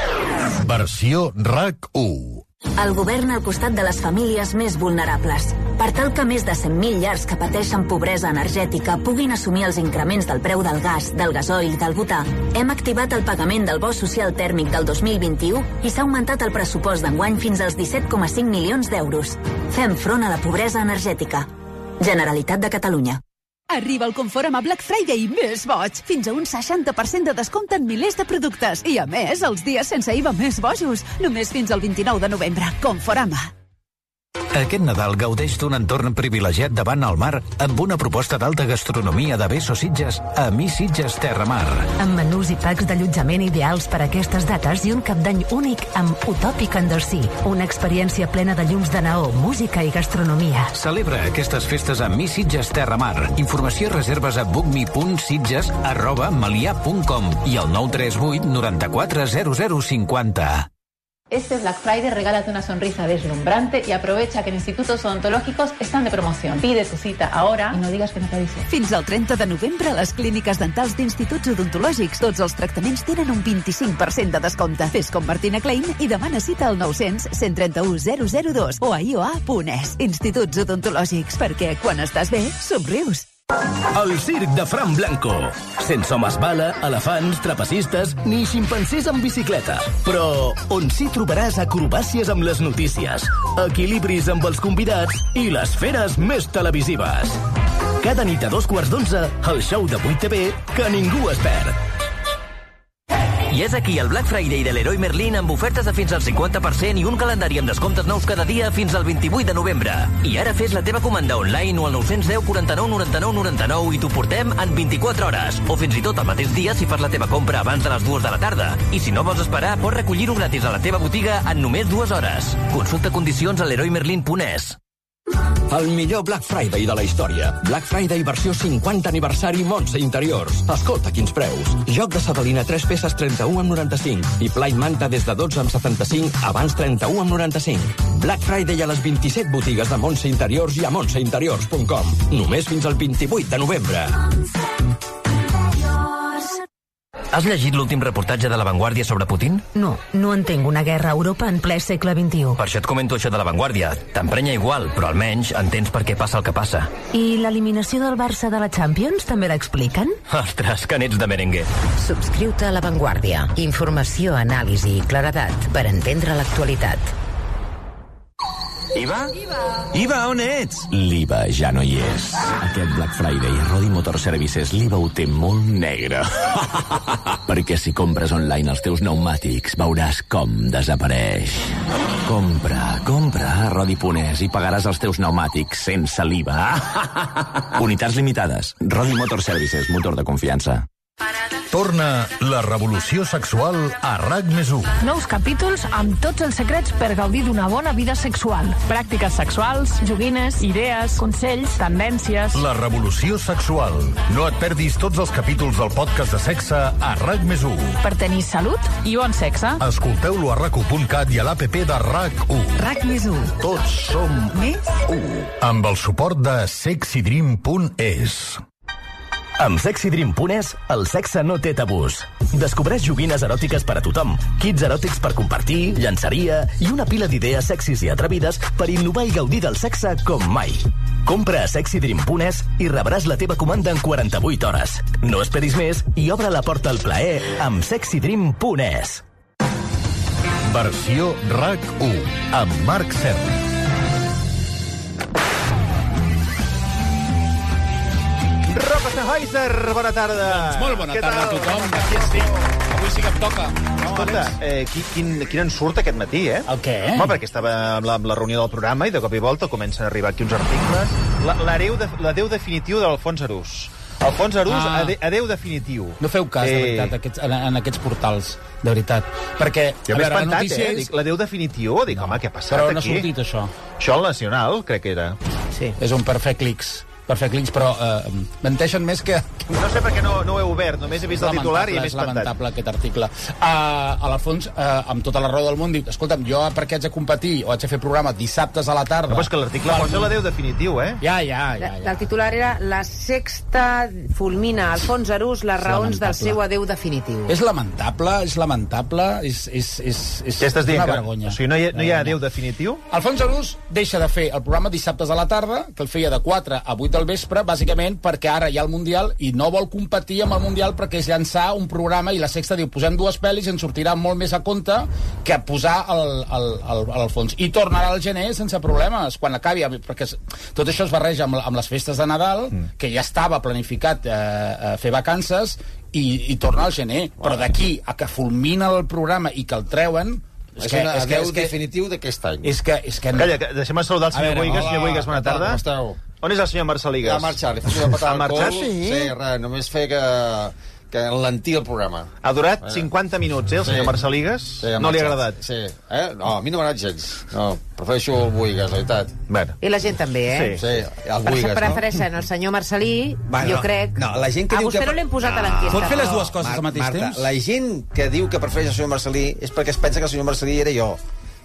[SPEAKER 6] Versió RAC u.
[SPEAKER 7] El govern al costat de les famílies més vulnerables. Per tal que més de cent mil llars que pateixen pobresa energètica puguin assumir els increments del preu del gas, del gasoil i del butà, hem activat el pagament del bo social tèrmic del dos mil vint-i-u i s'ha augmentat el pressupost d'enguany fins als disset coma cinc milions d'euros. Fem front a la pobresa energètica. Generalitat de Catalunya.
[SPEAKER 9] Arriba el Conforama Black Friday més boig. Fins a un seixanta per cent de descompte en milers de productes. I a més, els dies sense I V A més bojos. Només fins al vint-i-nou de novembre. Conforama.
[SPEAKER 25] Aquest Nadal gaudeix d'un entorn privilegiat davant el mar amb una proposta d'alta gastronomia de Beso Sitges a Mi Sitges Terra Mar.
[SPEAKER 26] Amb menús i packs d'allotjament ideals per a aquestes dates i un cap d'any únic amb Utòpic Andorsí, una experiència plena de llums de neó, música i gastronomia.
[SPEAKER 25] Celebra aquestes festes a Mi Sitges Terra Mar. Informació i reserves a bookme punt sitges arroba melià punt com i al nou tres vuit noranta-quatre zero zero cinquanta.
[SPEAKER 27] Este Black Friday regálate una sonrisa deslumbrante y aprovecha que en institutos odontológicos están de promoción. Pide tu cita ahora y no digas que no te avisé.
[SPEAKER 9] Fins al trenta de novembre a les clíniques dentals d'instituts odontològics. Tots els tractaments tenen un vint-i-cinc per cent de descompte. Fes com Martina Klein i demana cita al nou cents cent trenta-u zero zero dos o a i o a punt es. Instituts odontològics, perquè quan estàs bé, somrius.
[SPEAKER 28] El circ de Fran Blanco. Sense homes bala, elefants, trapecistes, ni ximpancers amb bicicleta. Però on sí trobaràs acrobàcies amb les notícies, equilibris amb els convidats i les feres més televisives. Cada nit a dos quarts d'onze, el show de vuit T V que ningú es perd.
[SPEAKER 1] I és aquí el Black Friday de Leroy Merlin amb ofertes de fins al cinquanta per cent i un calendari amb descomptes nous cada dia fins al vint-i-vuit de novembre. I ara fes la teva comanda online o al nou un zero quaranta-nou noranta-nou noranta-nou i t'ho portem en vint-i-quatre hores. O fins i tot el mateix dia si fas la teva compra abans de les dues de la tarda. I si no vols esperar, pots recollir-ho gratis a la teva botiga en només dues hores. Consulta condicions a leroy merlin punt es.
[SPEAKER 2] El millor Black Friday de la història. Black Friday versió cinquanta aniversari Montse Interiors. Escolta quins preus. Joc de Sadalina tres peces trenta-u amb noranta-cinc i Play Manta des de dotze amb setanta-cinc abans trenta-u amb noranta-cinc. Black Friday a les vint-i-set botigues de Montse Interiors i a montse interiors punt com. Només fins al vint-i-vuit de novembre.
[SPEAKER 1] Has llegit l'últim reportatge de La Vanguardia sobre Putin?
[SPEAKER 26] No, no entenc una guerra a Europa en ple segle vint-i-u.
[SPEAKER 1] Per això et comento això de La Vanguardia. T'emprenya igual, però almenys entens per què passa el que passa.
[SPEAKER 26] I l'eliminació del Barça de la Champions també l'expliquen?
[SPEAKER 1] Ostres, que n'ets de merengue.
[SPEAKER 10] Subscriu-te a La Vanguardia. Informació, anàlisi i claredat per entendre l'actualitat.
[SPEAKER 2] Iva? Iva, on ets? L'Iva ja no hi és. Aquest Black Friday a Rodi Motor Services l'Iva ho té molt negre. Perquè si compres online els teus pneumàtics veuràs com desapareix. Compra, compra a Rodi punt es i pagaràs els teus pneumàtics sense l'Iva. Unitats limitades. Rodi Motor Services, motor de confiança.
[SPEAKER 6] Torna la revolució sexual a RAC més u.
[SPEAKER 14] Nous capítols amb tots els secrets per gaudir d'una bona vida sexual. Pràctiques sexuals, joguines, idees, consells, tendències...
[SPEAKER 6] La revolució sexual. No et perdis tots els capítols del podcast de sexe a RAC més u.
[SPEAKER 14] Per tenir salut i bon sexe.
[SPEAKER 6] Escolteu-lo a rac u punt cat i a l'app de RAC u.
[SPEAKER 14] RAC més u.
[SPEAKER 6] Tots som
[SPEAKER 14] més
[SPEAKER 6] u. Amb el suport de sexy dream punt es.
[SPEAKER 28] Amb sexy dream punt es, el sexe no té tabús. Descobreix joguines eròtiques per a tothom, kits eròtics per compartir, llançaria i una pila d'idees sexis i atrevides per innovar i gaudir del sexe com mai. Compra a sexy dream punt es i rebràs la teva comanda en quaranta-vuit hores. No esperis més i obre la porta al plaer amb sexy dream punt es.
[SPEAKER 6] Versió RAC u, amb Marc Serra.
[SPEAKER 8] Roca Sennheiser, bona tarda.
[SPEAKER 12] Doncs molt bona tarda a tothom. Aquí estic. Avui sí que em toca.
[SPEAKER 8] Escolta, eh, quin, quin, quin ensurt aquest matí, eh?
[SPEAKER 12] El què?
[SPEAKER 8] Home, perquè estava amb la, amb la reunió del programa i de cop i volta comencen a arribar aquí uns articles. La, l'adeu, de, l'adeu definitiu de l'Alfons Arús. Alfons Arús, ah. ade, adeu definitiu.
[SPEAKER 12] No feu cas, eh... de veritat, aquests, en, en aquests portals, de veritat. Perquè,
[SPEAKER 8] jo m'he espantat, notícia eh? És... L'adeu definitiu, dic, no. Home, què ha passat
[SPEAKER 12] Però
[SPEAKER 8] aquí?
[SPEAKER 12] Però no ha sortit, això.
[SPEAKER 8] Això al Nacional, crec que era.
[SPEAKER 12] Sí. És un perfect clics. Perfect links, però eh, menteixen més que...
[SPEAKER 8] No sé per què no, no ho he obert, només he vist el titular i m'he espantat.
[SPEAKER 12] És lamentable aquest article. Uh, a l'Alfons, uh, amb tota la raó del món, diu, escolta'm, jo per què haig de competir o haig de fer programa dissabtes a la tarda...
[SPEAKER 8] No, però és que l'article posa l'adeu definitiu, eh?
[SPEAKER 12] Ja, ja, ja. ja.
[SPEAKER 15] El titular era La Sexta fulmina Alfons Arús les raons del seu adeu definitiu.
[SPEAKER 12] És lamentable, és lamentable, és, és, és, és
[SPEAKER 8] Què estàs dient?
[SPEAKER 12] una
[SPEAKER 8] Que,
[SPEAKER 12] vergonya.
[SPEAKER 8] o sigui, no hi ha, no hi ha adeu definitiu?
[SPEAKER 12] Alfons Arús deixa de fer el programa dissabtes a la tarda, que el feia de quatre a vuit del vespre, bàsicament perquè ara hi ha el Mundial i no vol competir amb el Mundial perquè és llançar un programa i la Sexta diu posem dues pel·lis i ens sortirà molt més a compte que posar el, el, el, el fons. I tornarà al gener sense problemes, quan acabi, perquè tot això es barreja amb, amb les festes de Nadal, mm. que ja estava planificat eh, eh, fer vacances, i, i torna al gener. Wow. Però d'aquí a que fulmina el programa i que el treuen...
[SPEAKER 17] És, és que, és que, és que, definitiu d'aquest any.
[SPEAKER 12] És que, és que...
[SPEAKER 8] Calla, que deixem saludar el senyor Boigas. Senyor Boigas, bona tarda.
[SPEAKER 17] Com esteu?
[SPEAKER 8] On és el senyor Marceligues?
[SPEAKER 17] Ha marxat, li fotia patar
[SPEAKER 8] al cul. Ha marxat,
[SPEAKER 17] sí? Sí, res, només fer que, que enlentir el programa.
[SPEAKER 8] Ha durat cinquanta minuts, eh, el senyor sí. Marceligues?
[SPEAKER 17] Sí,
[SPEAKER 8] no li ha agradat?
[SPEAKER 17] Sí, eh? No, a mi no m'ha agradat gens. No, prefereixo el Boigas, la veritat.
[SPEAKER 8] Bueno.
[SPEAKER 15] I la gent també, eh?
[SPEAKER 17] Sí, sí el Boigas, no?
[SPEAKER 15] Prefereixen el senyor Marcelí, bueno, jo crec...
[SPEAKER 17] No, la gent que
[SPEAKER 15] a
[SPEAKER 17] diu
[SPEAKER 15] vostè
[SPEAKER 17] que...
[SPEAKER 15] no l'hem posat no. a l'enquesta.
[SPEAKER 12] Pot fer les dues coses
[SPEAKER 17] Mar
[SPEAKER 12] al mateix
[SPEAKER 17] Marta,
[SPEAKER 12] temps?
[SPEAKER 17] La gent que diu que prefereix el senyor Marcelí és perquè es pensa que el senyor Marcelí era jo.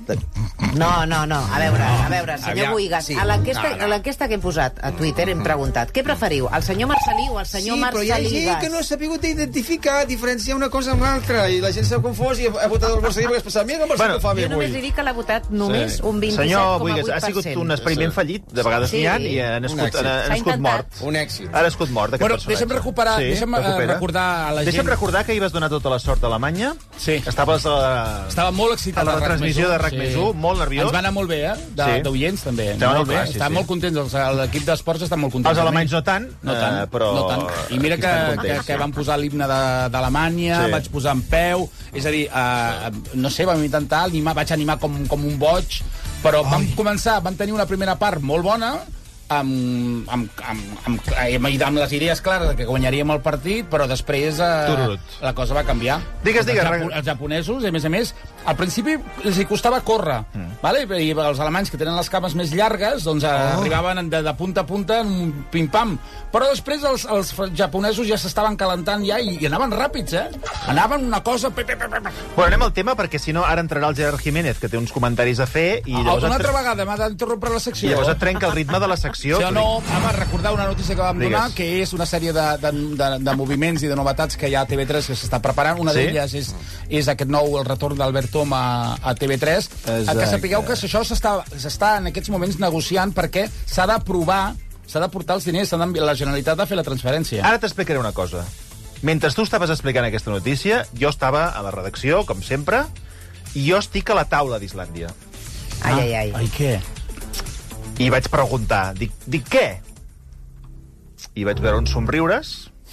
[SPEAKER 15] No, no, no. A veure, a veure, senyor Boigas, sí. a l'enquesta no, no. que hem posat a Twitter hem preguntat, què preferiu, el senyor Marcelí o el senyor
[SPEAKER 17] sí,
[SPEAKER 15] Marcelí?
[SPEAKER 17] Sí, però hi ha gent que no ha sabut identificar, diferenciar una cosa amb l'altra, i la gent s'ha confós i ha, ha votat el Marcelí perquè es pensava, mira el Marcelí bueno, que fa bé avui.
[SPEAKER 15] Jo només li dic que l'ha votat només sí. un vint-i-set
[SPEAKER 8] coma
[SPEAKER 15] vuit per cent.
[SPEAKER 8] Senyor Boigas, ha sigut un experiment sí. fallit, de vegades n'hi sí. ha, i ha nascut, ha nascut mort.
[SPEAKER 17] Un èxit.
[SPEAKER 8] Ha nascut mort, aquest
[SPEAKER 12] bueno,
[SPEAKER 8] personatge.
[SPEAKER 12] Deixa'm recuperar, sí, deixa'm recordar a la gent...
[SPEAKER 8] Deixa'm recordar que hi vas donar tota la sort a Alemanya.
[SPEAKER 12] Sí.
[SPEAKER 8] Estaves a la...
[SPEAKER 12] Estava molt excitat
[SPEAKER 8] a la transmissió de RAC RAC més u, molt nerviós.
[SPEAKER 12] Ens va anar molt bé, eh? D'oients, també. Molt bé. Estan molt contents, l'equip d'esports està molt content.
[SPEAKER 8] Els alemanys no tant,
[SPEAKER 12] no tant,
[SPEAKER 8] però...
[SPEAKER 12] No tant. I mira que, que, que van posar l'himne d'Alemanya, sí. Vaig posar en peu, és a dir, uh, no sé, vam intentar animar, vaig animar com, com un boig, però Ai. vam començar, vam tenir una primera part molt bona, amb, amb, amb, amb, amb, amb les idees clares que guanyaríem el partit, però després eh, la cosa va canviar.
[SPEAKER 8] Digues, digues.
[SPEAKER 12] Els, japo els japonesos, a més a més, al principi els hi costava córrer, mm. vale? I els alemanys, que tenen les cames més llargues, doncs oh. arribaven de, de punta a punta en un pim-pam. Però després els, els japonesos ja s'estaven calentant ja i, i anaven ràpids, eh? Anaven una cosa...
[SPEAKER 8] Bueno, anem al tema, perquè si no ara entrarà el Gerard Jiménez, que té uns comentaris a fer, i llavors...
[SPEAKER 12] Una altra vegada m'ha d'interrompre la secció.
[SPEAKER 8] I llavors et trenca el ritme de la secció.
[SPEAKER 12] Sí o no, a recordar una notícia que vam donar, que és una sèrie de, de, de, de moviments i de novetats que hi ha a T V tres que s'està preparant. Una sí? d'elles és, és aquest nou, el retorn d'Albert Tom a, a T V tres. Exacte. Que sapigueu que això s'està en aquests moments negociant perquè s'ha d'aprovar, s'ha de portar els diners, la Generalitat ha de fer la transferència.
[SPEAKER 8] Ara t'explicaré una cosa. Mentre tu estaves explicant aquesta notícia, jo estava a la redacció, com sempre, i jo estic a la taula d'Islàndia.
[SPEAKER 15] Ai, ai, ai.
[SPEAKER 12] Ai, què?
[SPEAKER 8] I vaig preguntar, dic, dic què? I vaig veure uns somriures.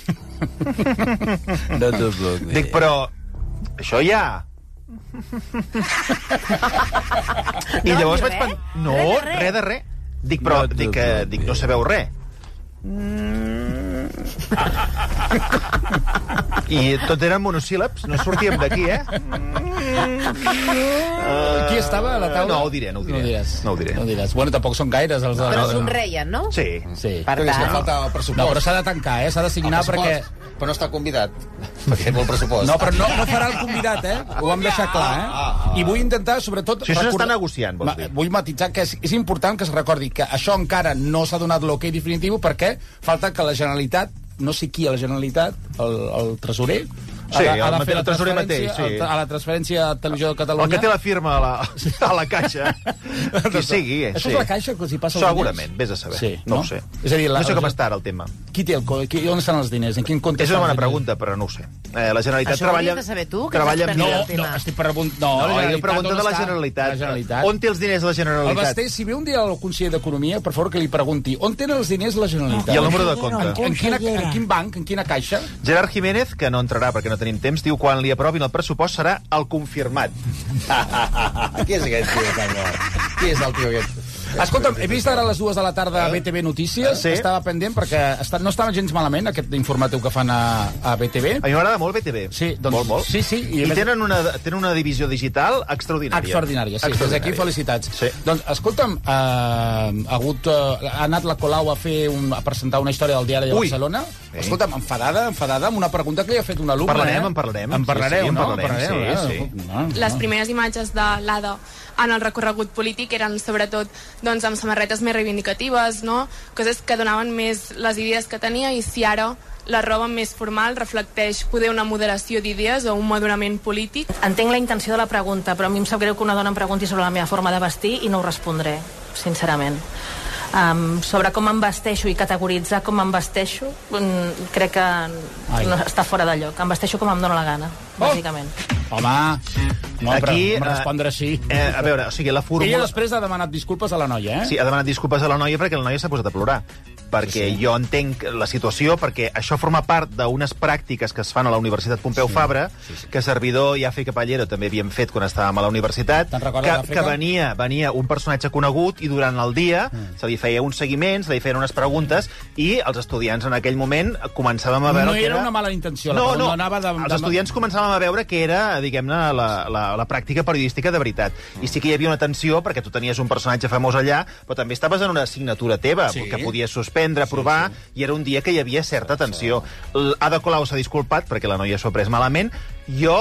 [SPEAKER 13] No t'ho puc dir.
[SPEAKER 8] Dic, però això ja... I
[SPEAKER 15] no,
[SPEAKER 8] llavors
[SPEAKER 15] vaig
[SPEAKER 8] pensar... No, res de res. de res. Dic, però no, dic, que, dic, no sabeu res. I tot eren monosíl·labs, no sortíem d'aquí, eh?
[SPEAKER 12] Uh, Qui estava a la taula?
[SPEAKER 8] No ho diré, no ho diré.
[SPEAKER 12] No ho diràs.
[SPEAKER 8] No ho diré.
[SPEAKER 12] No ho diràs. Bueno, tampoc són gaires els...
[SPEAKER 15] Però
[SPEAKER 12] els...
[SPEAKER 15] somreien, no?
[SPEAKER 8] Sí.
[SPEAKER 12] Sí.
[SPEAKER 15] Per tant...
[SPEAKER 17] No falta el pressupost.
[SPEAKER 12] No, però s'ha de tancar, eh? S'ha de signar perquè...
[SPEAKER 17] Però no està convidat, perquè té molt pressupost.
[SPEAKER 12] No, però no, no farà el convidat, eh? Ho vam deixar clar, eh? Ah, ah, ah. I vull intentar, sobretot...
[SPEAKER 8] Si això s'està negociant, vols dir?
[SPEAKER 12] Vull matitzar que és, és important que es recordi que això encara no s'ha donat l'ok definitiu perquè falta que la Generalitat, no sé qui a la Generalitat, el, el tresorer...
[SPEAKER 8] Sí, ha de, ha de fer el tresorer mateix, sí.
[SPEAKER 12] A la transferència a Televisió de Catalunya.
[SPEAKER 8] El que té la firma a la, a la caixa. Qui sigui, eh?
[SPEAKER 12] Això és la caixa que els hi passa els
[SPEAKER 8] Segurament, vés a saber.
[SPEAKER 12] Sí,
[SPEAKER 8] no?
[SPEAKER 12] no
[SPEAKER 8] ho sé.
[SPEAKER 12] És a dir, la,
[SPEAKER 8] no sé com està ara el tema.
[SPEAKER 12] Qui té el... Qui, on estan els diners? En quin compte?
[SPEAKER 8] És una bona pregunta, però no ho sé. Eh, la Generalitat
[SPEAKER 15] Això
[SPEAKER 8] treballa...
[SPEAKER 15] Això ho de saber tu, que
[SPEAKER 8] treballa
[SPEAKER 15] estàs
[SPEAKER 8] no,
[SPEAKER 15] perdent el tema.
[SPEAKER 12] No, estic preguntant... No,
[SPEAKER 8] no
[SPEAKER 12] la
[SPEAKER 8] jo pregunto de la Generalitat.
[SPEAKER 12] la Generalitat.
[SPEAKER 8] On té els diners la Generalitat?
[SPEAKER 12] El Basté, si ve un dia el conseller d'Economia, per favor que li pregunti on tenen els diners la Generalitat.
[SPEAKER 8] I el número de compte.
[SPEAKER 12] En, en, quina, en quin banc, en quina caixa?
[SPEAKER 8] Gerard Jiménez, que no entrarà perquè no tenim temps, diu quan li aprovin el pressupost serà el confirmat.
[SPEAKER 17] Qui és aquest tio, senyor? Qui és el tio aquest?
[SPEAKER 12] Escolta'm, he vist ara a les dues de la tarda a B T V Notícies,
[SPEAKER 8] sí?
[SPEAKER 12] Estava pendent perquè està, no estava gens malament aquest informatiu que fan a, a B T V.
[SPEAKER 8] A mi m'agrada molt B T V.
[SPEAKER 12] Sí, doncs,
[SPEAKER 8] molt, molt.
[SPEAKER 12] Sí, sí.
[SPEAKER 8] I, I més... tenen, una, tenen una divisió digital extraordinària.
[SPEAKER 12] Extraordinària, sí. Des d'aquí felicitats.
[SPEAKER 8] Sí.
[SPEAKER 12] Doncs, escolta'm, eh, ha, hagut, eh, ha anat la Colau a fer un, a presentar una història del Diari de
[SPEAKER 8] Ui.
[SPEAKER 12] Barcelona.
[SPEAKER 8] Sí.
[SPEAKER 12] Escolta'm, enfadada, enfadada, amb una pregunta que li ha fet un alumne.
[SPEAKER 8] Parlarem,
[SPEAKER 12] eh?
[SPEAKER 8] en parlarem.
[SPEAKER 12] En parlareu,
[SPEAKER 8] sí, sí,
[SPEAKER 12] no?
[SPEAKER 8] En parlarem,
[SPEAKER 12] parlareu,
[SPEAKER 8] sí,
[SPEAKER 12] eh?
[SPEAKER 8] sí.
[SPEAKER 12] No, no.
[SPEAKER 3] Les primeres imatges de l'Ada en el recorregut polític eren sobretot doncs, amb samarretes més reivindicatives, no? Coses que donaven més les idees que tenia, i si ara la roba més formal reflecteix poder una moderació d'idees o un madurament polític.
[SPEAKER 27] Entenc la intenció de la pregunta, però a mi em sap greu que una dona em pregunti sobre la meva forma de vestir i no ho respondré, sincerament. Um, sobre com em vesteixo i categoritzar com em vesteixo, um, crec que no, està fora de lloc. Em vesteixo com em dóna la gana, oh. bàsicament.
[SPEAKER 12] Home, no,
[SPEAKER 8] aquí,
[SPEAKER 12] però, respondre així.
[SPEAKER 8] Eh, a veure, o sigui, la fórmula...
[SPEAKER 12] Ella després ha demanat disculpes a la noia, eh?
[SPEAKER 8] Sí, ha demanat disculpes a la noia perquè la noia s'ha posat a plorar. Perquè sí. jo entenc la situació, perquè això forma part d'unes pràctiques que es fan a la Universitat Pompeu sí. Fabra, sí, sí. que servidor i Àfrica Pallero també havíem fet quan estàvem a la universitat, que, que venia, venia un personatge conegut i durant el dia mm. se li feia uns seguiments, se li feien unes preguntes i els estudiants en aquell moment començàvem a veure...
[SPEAKER 12] No
[SPEAKER 8] que
[SPEAKER 12] era
[SPEAKER 8] era
[SPEAKER 12] una mala intenció,
[SPEAKER 8] no,
[SPEAKER 12] la
[SPEAKER 8] no,
[SPEAKER 12] anava de...
[SPEAKER 8] els estudiants començàvem a veure que era, diguem-ne, la, la, la pràctica periodística de veritat. Mm. I sí que hi havia una tensió perquè tu tenies un personatge famós allà, però també estaves en una assignatura teva, sí. que podies suspendre, provar... Sí, sí. I era un dia que hi havia certa tensió. Ada Colau s'ha disculpat perquè la noia s'ho ha pres malament. Jo,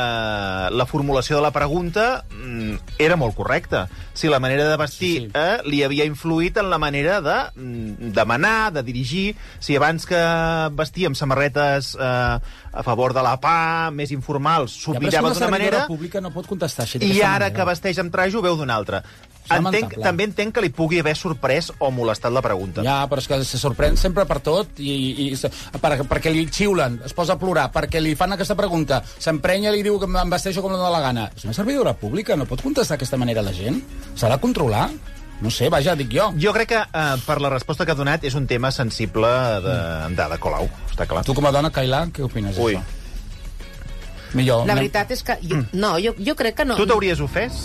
[SPEAKER 8] eh, la formulació de la pregunta mm, era molt correcta. Si la manera de vestir sí, sí. Eh, li havia influït en la manera de mm, demanar, de dirigir. Si abans que vestia amb samarretes eh, a favor de la pah, més informals, s'obvillava d'una manera...
[SPEAKER 12] Ja, pública no pot contestar així.
[SPEAKER 8] I ara manera. Que vesteix amb traje ho veu d'una altra. Entenc, també entenc que li pugui haver sorprès o molestat la pregunta.
[SPEAKER 12] Ja, però és que se sorprèn sempre per tot, i, i per, perquè li xiulen, es posa a plorar, perquè li fan aquesta pregunta,
[SPEAKER 5] s'emprenya i li diu que em vesteixo com la dóna la gana. És una servidora pública, no pot contestar d'aquesta manera la gent. S'ha de controlar. No sé, vaja, dic jo.
[SPEAKER 8] Jo crec que, eh, per la resposta que ha donat, és un tema sensible de, de, de Colau, està clar.
[SPEAKER 5] Tu, com a dona, Cailà, què opines d'això? Millor.
[SPEAKER 15] La veritat és que... Jo, no, jo, jo crec que no...
[SPEAKER 8] Tu t'hauries ofès?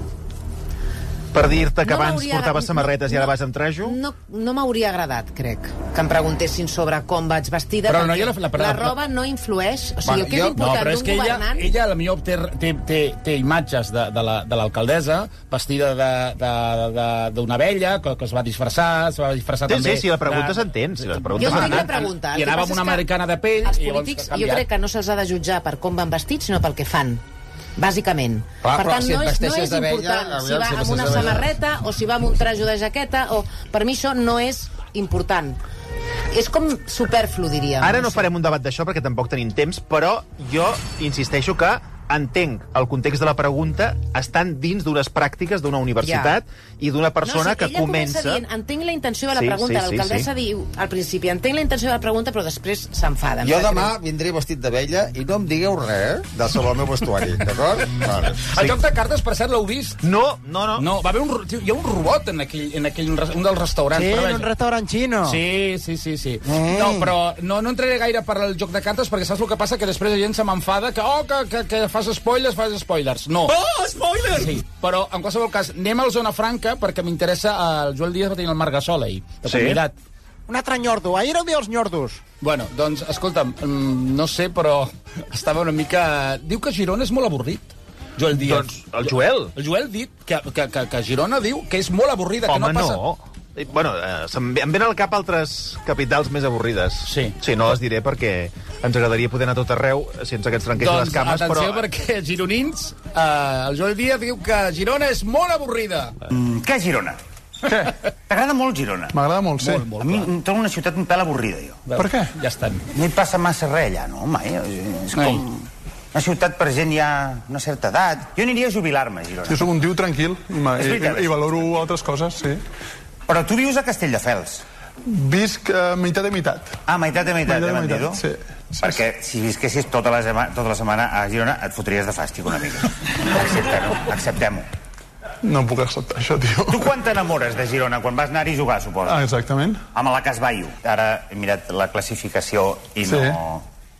[SPEAKER 8] Per dir-te que
[SPEAKER 15] No
[SPEAKER 8] abans
[SPEAKER 15] m'hauria-
[SPEAKER 8] portaves samarretes
[SPEAKER 15] no,
[SPEAKER 8] i ara
[SPEAKER 15] no.
[SPEAKER 8] vas amb trajo?
[SPEAKER 15] No, no m'hauria agradat, crec, que em preguntessin sobre com vaig vestida,
[SPEAKER 5] Però no,
[SPEAKER 15] perquè
[SPEAKER 5] jo la- la-
[SPEAKER 15] la,
[SPEAKER 5] la-
[SPEAKER 15] roba no influeix. O sigui,
[SPEAKER 5] Bueno,
[SPEAKER 15] el que és
[SPEAKER 5] jo-
[SPEAKER 15] important
[SPEAKER 5] no, però és
[SPEAKER 15] d'un
[SPEAKER 5] que ella,
[SPEAKER 15] governant...
[SPEAKER 5] ella a millor té, té, té, té imatges de, de la- de l'alcaldessa vestida de- de- de- d'una vella que, que es va disfressar, es va disfressar
[SPEAKER 8] Sí,
[SPEAKER 5] també...
[SPEAKER 8] sí, si la pregunta
[SPEAKER 5] de-
[SPEAKER 8] s'entén, si la pregunta
[SPEAKER 15] Jo entenc
[SPEAKER 8] s'entén.
[SPEAKER 15] la pregunta.
[SPEAKER 5] I
[SPEAKER 15] El que
[SPEAKER 5] anava
[SPEAKER 15] passa
[SPEAKER 5] amb una
[SPEAKER 15] és que
[SPEAKER 5] americana de pell...
[SPEAKER 15] Els
[SPEAKER 5] i llavors
[SPEAKER 15] polítics,
[SPEAKER 5] ha
[SPEAKER 15] jo
[SPEAKER 5] canviat.
[SPEAKER 15] crec que no se'ls ha de jutjar per com van vestits, sinó pel que fan. Bàsicament.
[SPEAKER 5] Clar,
[SPEAKER 15] per
[SPEAKER 5] però
[SPEAKER 15] tant,
[SPEAKER 5] si et
[SPEAKER 15] no és, no
[SPEAKER 5] vesteixes
[SPEAKER 15] és
[SPEAKER 5] de vella,
[SPEAKER 15] important
[SPEAKER 5] aviam,
[SPEAKER 15] si va
[SPEAKER 5] si
[SPEAKER 15] amb una
[SPEAKER 5] vestes de vella.
[SPEAKER 15] samarreta o si va amb un trajo de jaqueta, o per mi això no és important. És com superflu, diríem.
[SPEAKER 8] Ara no farem un debat d'això perquè tampoc tenim temps, però jo insisteixo que entenc el context de la pregunta estan dins d'unes pràctiques d'una universitat i d'una persona
[SPEAKER 15] no, sí,
[SPEAKER 8] que
[SPEAKER 15] ella
[SPEAKER 8] comença...
[SPEAKER 15] Dient, entenc la intenció de la
[SPEAKER 8] Sí,
[SPEAKER 15] pregunta.
[SPEAKER 8] sí, sí,
[SPEAKER 15] L'alcaldessa
[SPEAKER 8] sí.
[SPEAKER 15] diu al principi, entenc la intenció de la pregunta, però després s'enfada.
[SPEAKER 11] Jo demà vindré vestit de vella i no em digueu res, eh, de sobre el meu vestuari, d'acord? Vale.
[SPEAKER 5] El joc de cartes, per cert, l'heu vist?
[SPEAKER 8] No, no, no.
[SPEAKER 5] No, va haver un, ro- hi ha un robot en aquell, en aquell un, res- un dels restaurants.
[SPEAKER 13] Sí,
[SPEAKER 5] però
[SPEAKER 13] en
[SPEAKER 5] vaja.
[SPEAKER 13] un restaurant xino.
[SPEAKER 5] Sí, sí, sí, sí.
[SPEAKER 13] Eh.
[SPEAKER 5] No, però no, no entraré gaire per al joc de cartes perquè saps el que passa? Que després la gent se m'enfada que, oh, que, que, que fas spoilers, fas spoilers. No.
[SPEAKER 16] Oh, spoilers!
[SPEAKER 5] Sí, però en qualsevol cas, anem a la zona franca perquè m'interessa, el Joel Díaz va tenir el Margasol ahir, de
[SPEAKER 13] Sí?
[SPEAKER 5] convidat.
[SPEAKER 13] Un altre nyordo. Ahir era el dia dels nyordos.
[SPEAKER 5] Bueno, doncs, escolta'm, mm, no sé, però estava una mica... Diu que Girona és molt avorrit. Joel Díaz.
[SPEAKER 8] Doncs el Joel.
[SPEAKER 5] El Joel dit que, que, que, que Girona diu que és molt avorrida,
[SPEAKER 8] Home,
[SPEAKER 5] que no passa...
[SPEAKER 8] no. Eh, Bueno, eh, se'm ve- em venen al cap altres capitals més avorrides.
[SPEAKER 5] Sí.
[SPEAKER 8] Sí, no les diré perquè ens agradaria poder anar a tot arreu sense que ens trenquessin
[SPEAKER 5] Doncs,
[SPEAKER 8] les cames,
[SPEAKER 5] atenció,
[SPEAKER 8] però...
[SPEAKER 5] perquè gironins, eh, el Joel Díaz diu que Girona és molt avorrida.
[SPEAKER 18] Mm, què és Girona? Què? T'agrada molt Girona?
[SPEAKER 19] M'agrada molt, sí.
[SPEAKER 18] Molt, molt, a mi em trobo una ciutat un pèl avorrida, jo.
[SPEAKER 19] Per què?
[SPEAKER 5] Ja estan.
[SPEAKER 18] No hi passa massa res allà, no? Mai. És com una ciutat per gent ja una certa edat. Jo aniria a jubilar-me, a Girona.
[SPEAKER 19] Jo sóc un tio tranquil i, ma-
[SPEAKER 18] És
[SPEAKER 19] i,
[SPEAKER 18] veritat,
[SPEAKER 19] i, i
[SPEAKER 18] això.
[SPEAKER 19] valoro altres coses, sí.
[SPEAKER 18] Però tu vius a Castelldefels.
[SPEAKER 19] Visc uh, meitat i meitat.
[SPEAKER 18] Ah, meitat i meitat,
[SPEAKER 19] Meitat i
[SPEAKER 18] eh,
[SPEAKER 19] meitat,
[SPEAKER 18] bandido?
[SPEAKER 19] sí.
[SPEAKER 18] Perquè si visquessis tota la, sema, tota la setmana a Girona et fotries de fàstic una mica. Acceptem-ho. Acceptem-ho.
[SPEAKER 19] No puc acceptar això, tio.
[SPEAKER 18] Tu quan t'enamores de Girona? Quan vas anar-hi a jugar, suposo?
[SPEAKER 19] Ah, exactament.
[SPEAKER 18] Amb la Casbaio. Ara he mirat la classificació i
[SPEAKER 19] Sí.
[SPEAKER 18] no...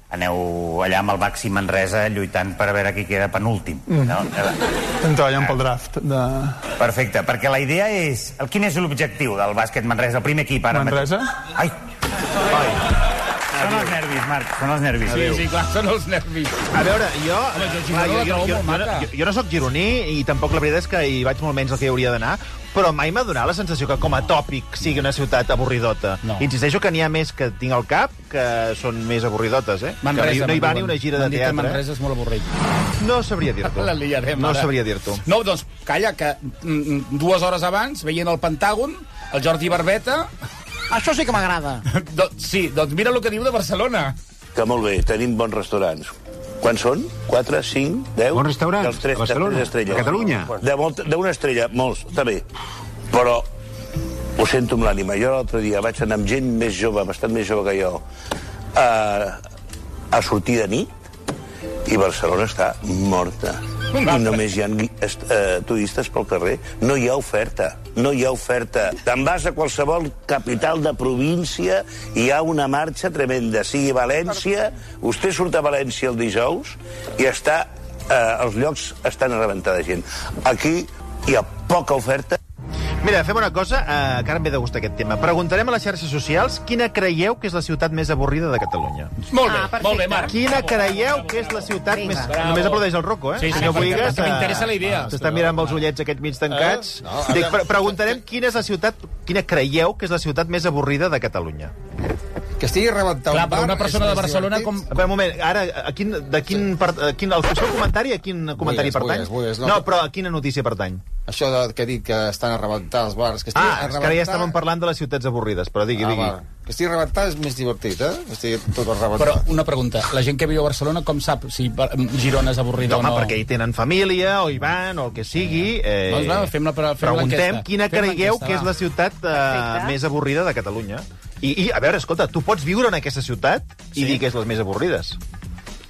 [SPEAKER 18] Aneu allà amb el Baxi Manresa lluitant per a veure qui queda penúltim.
[SPEAKER 19] Mm.
[SPEAKER 18] No?
[SPEAKER 19] Estem treballant pel draft de...
[SPEAKER 18] Perfecte, perquè la idea és... El, quin és l'objectiu del bàsquet Manresa, el primer equip ara
[SPEAKER 19] Manresa?
[SPEAKER 18] mateix? Ai! Ai! Són els nervis, Marc, són els nervis.
[SPEAKER 5] Sí, sí, clar, són els nervis.
[SPEAKER 8] A veure, jo...
[SPEAKER 5] Home, jo,
[SPEAKER 8] clar, jo, jo,
[SPEAKER 5] jo,
[SPEAKER 8] jo,
[SPEAKER 5] molt
[SPEAKER 8] jo, jo, jo no sóc gironí i tampoc la veritat és que hi vaig molt menys del que hi hauria d'anar, però mai m'ha donat la sensació que com a tòpic sigui una ciutat avorridota.
[SPEAKER 5] No.
[SPEAKER 8] Insisteixo que n'hi ha més que tinc al cap que són més avorridotes, eh?
[SPEAKER 5] Manresa,
[SPEAKER 8] que no hi va
[SPEAKER 5] m'en
[SPEAKER 8] ni una gira
[SPEAKER 5] diuen.
[SPEAKER 8] de
[SPEAKER 5] M'han dit que
[SPEAKER 8] teatre.
[SPEAKER 5] Manresa és molt avorrit.
[SPEAKER 8] No sabria dir-t'ho.
[SPEAKER 5] La liarem,
[SPEAKER 8] No
[SPEAKER 5] ara.
[SPEAKER 8] sabria dir-t'ho.
[SPEAKER 5] No, doncs, calla, que mm, dues hores abans, veient el Pentàgon, el Jordi Barbeta...
[SPEAKER 13] Això sí que m'agrada.
[SPEAKER 5] doncs, sí, doncs mira el que diu de Barcelona.
[SPEAKER 20] Que molt bé, tenim bons restaurants. Quants són? Quatre, cinc, deu?
[SPEAKER 21] Bons restaurants?
[SPEAKER 20] Dels tres,
[SPEAKER 21] A Barcelona?
[SPEAKER 20] de tres estrelles.
[SPEAKER 21] A Catalunya?
[SPEAKER 20] De molt- D'una estrella, molts, està bé. Però ho sento amb l'ànima. Jo l'altre dia vaig anar amb gent més jove, bastant més jove que jo, a, a sortir de nit i Barcelona està morta. I només hi ha uh, turistes pel carrer. No hi ha oferta. No hi ha oferta. Te'n vas a qualsevol capital de província, hi ha una marxa tremenda. Sigui València, vostè surt a València el dijous i està, uh, els llocs estan a rebentar de gent. Aquí hi ha poca oferta.
[SPEAKER 8] Mira, fem una cosa, eh, que ara em ve de gust aquest tema. Preguntarem a les xarxes socials quina creieu que és la ciutat més avorrida de Catalunya.
[SPEAKER 5] Molt bé, ah, molt bé, Marc.
[SPEAKER 8] Quina creieu que és la ciutat
[SPEAKER 5] Vinga.
[SPEAKER 8] més...
[SPEAKER 5] Bravo.
[SPEAKER 8] Només aplaudeix el Rocco, eh?
[SPEAKER 5] Sí, sí,
[SPEAKER 8] Senyor
[SPEAKER 5] perquè-
[SPEAKER 8] Boigues,
[SPEAKER 5] perquè m'interessa la idea.
[SPEAKER 8] S'està mirant amb els ullets aquests mig tancats.
[SPEAKER 11] Eh? No,
[SPEAKER 8] Dic, pre preguntarem quina és la ciutat... Quina creieu que és la ciutat més avorrida de Catalunya.
[SPEAKER 11] Que estigui rebentat
[SPEAKER 5] Clar,
[SPEAKER 11] un bar...
[SPEAKER 5] però una persona
[SPEAKER 11] és
[SPEAKER 5] de
[SPEAKER 11] més
[SPEAKER 5] Barcelona
[SPEAKER 11] divertit.
[SPEAKER 5] com...
[SPEAKER 8] A veure, un moment, ara, a quin, de quin, part, a quin, el seu comentari, a quin comentari
[SPEAKER 11] Boigues,
[SPEAKER 8] pertany?
[SPEAKER 11] Boigues, Boigues, no.
[SPEAKER 8] no, però a quina notícia pertany?
[SPEAKER 11] Això de, que he dit que estan a rebentar els bars... Que estigui
[SPEAKER 8] Ah,
[SPEAKER 11] a
[SPEAKER 8] és que ara
[SPEAKER 11] rebentar...
[SPEAKER 8] ja estàvem parlant de les ciutats avorrides, però digui,
[SPEAKER 11] Ah,
[SPEAKER 8] digui.
[SPEAKER 11] va. Que estigui a rebentar és més divertit, eh? Que estigui tot a rebentar.
[SPEAKER 5] Però una pregunta, la gent que viu a Barcelona com sap si Bar- Girona és avorrida
[SPEAKER 8] Home,
[SPEAKER 5] o no?
[SPEAKER 8] perquè hi tenen família, o hi van, o el que sigui. Eh,
[SPEAKER 5] Doncs va, fem la- fem
[SPEAKER 8] preguntem
[SPEAKER 5] l'enquesta.
[SPEAKER 8] quina
[SPEAKER 5] Fem
[SPEAKER 8] creieu
[SPEAKER 5] l'enquesta,
[SPEAKER 8] que és
[SPEAKER 5] va.
[SPEAKER 8] la ciutat eh, més avorrida de Catalunya. I, I, a veure, escolta, tu pots viure en aquesta ciutat i
[SPEAKER 11] Sí.
[SPEAKER 8] dir que és les més avorrides.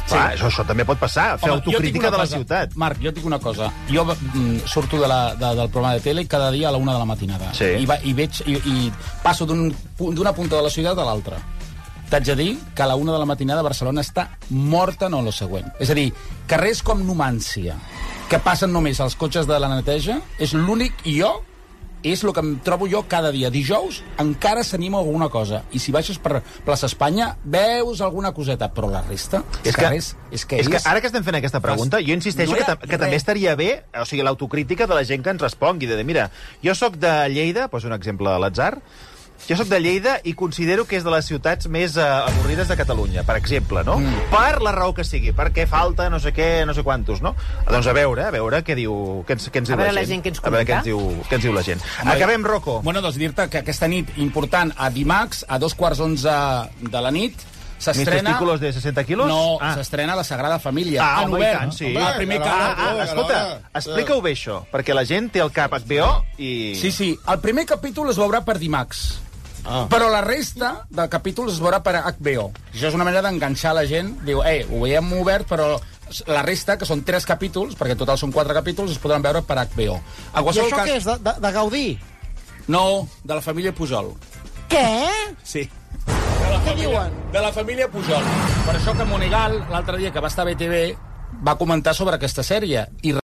[SPEAKER 8] Clar, això, això també pot passar, fer
[SPEAKER 5] Home,
[SPEAKER 8] autocrítica de la
[SPEAKER 5] cosa,
[SPEAKER 8] ciutat.
[SPEAKER 5] Marc, jo et dic una cosa. Jo mm, surto de la, de, del programa de tele cada dia a la una de la matinada.
[SPEAKER 8] Sí.
[SPEAKER 5] I, va, i, veig, i, i passo d'una un, punta de la ciutat a l'altra. T'haig de dir que a la una de la matinada Barcelona està morta, no lo següent. És a dir, carrers com Numància, que passen només els cotxes de la neteja, és l'únic, i jo, és el que em trobo jo cada dia. Dijous encara s'anima alguna cosa. I si baixes per Plaça Espanya, veus alguna coseta. Però la resta,
[SPEAKER 8] És que,
[SPEAKER 5] carrers, és que,
[SPEAKER 8] és que ara que estem fent aquesta pregunta, jo insisteixo
[SPEAKER 5] no
[SPEAKER 8] que, ta- que també estaria bé, o sigui, l'autocrítica de la gent que ens respongui, de dir, mira, jo sóc de Lleida, poso un exemple a l'atzar, jo sóc de Lleida i considero que és de les ciutats més uh, avorrides de Catalunya, per exemple, no? Mm. Per la raó que sigui, perquè falta no sé què, no sé quantos, no? Doncs a veure, a veure què diu, què ens, què ens
[SPEAKER 15] A
[SPEAKER 8] diu
[SPEAKER 15] veure
[SPEAKER 8] la
[SPEAKER 15] la
[SPEAKER 8] gent.
[SPEAKER 15] gent què ens
[SPEAKER 8] A veure què ens
[SPEAKER 15] comenta.
[SPEAKER 8] diu, què ens diu la gent.
[SPEAKER 5] Home,
[SPEAKER 8] Acabem, Rocco.
[SPEAKER 5] Bueno, doncs dir-te que aquesta nit, important, a dimarts, a dos quarts onze de la nit,
[SPEAKER 8] Mis
[SPEAKER 5] s'estrena...
[SPEAKER 8] testículos de sesenta quilos?
[SPEAKER 5] No,
[SPEAKER 8] Ah.
[SPEAKER 5] s'estrena la Sagrada Família.
[SPEAKER 8] Ah,
[SPEAKER 5] en
[SPEAKER 8] home, i
[SPEAKER 5] obert.
[SPEAKER 8] tant, sí.
[SPEAKER 5] El primer
[SPEAKER 8] Ah,
[SPEAKER 5] cap...
[SPEAKER 8] ah, escolta, explica-ho bé, això, perquè la gent té el cap H B O i...
[SPEAKER 5] Sí, sí. El primer capítol es veurà per dimarts. Ah. Però la resta del capítol es veurà per H B O. Això és una manera d'enganxar la gent. Diu, eh, ho veiem obert, però la resta, que són tres capítols, perquè en total són quatre capítols, es podran veure per H B O. A
[SPEAKER 13] I
[SPEAKER 5] qualsevol
[SPEAKER 13] això
[SPEAKER 5] cas...
[SPEAKER 13] què és, de, de, de Gaudí?
[SPEAKER 5] No, de la família Pujol.
[SPEAKER 13] Què?
[SPEAKER 5] Sí. De la
[SPEAKER 13] Què
[SPEAKER 5] família,
[SPEAKER 13] diuen?
[SPEAKER 5] de la família Pujol. Per això que Monegal, l'altre dia que va estar a B T V, va comentar sobre aquesta sèrie. I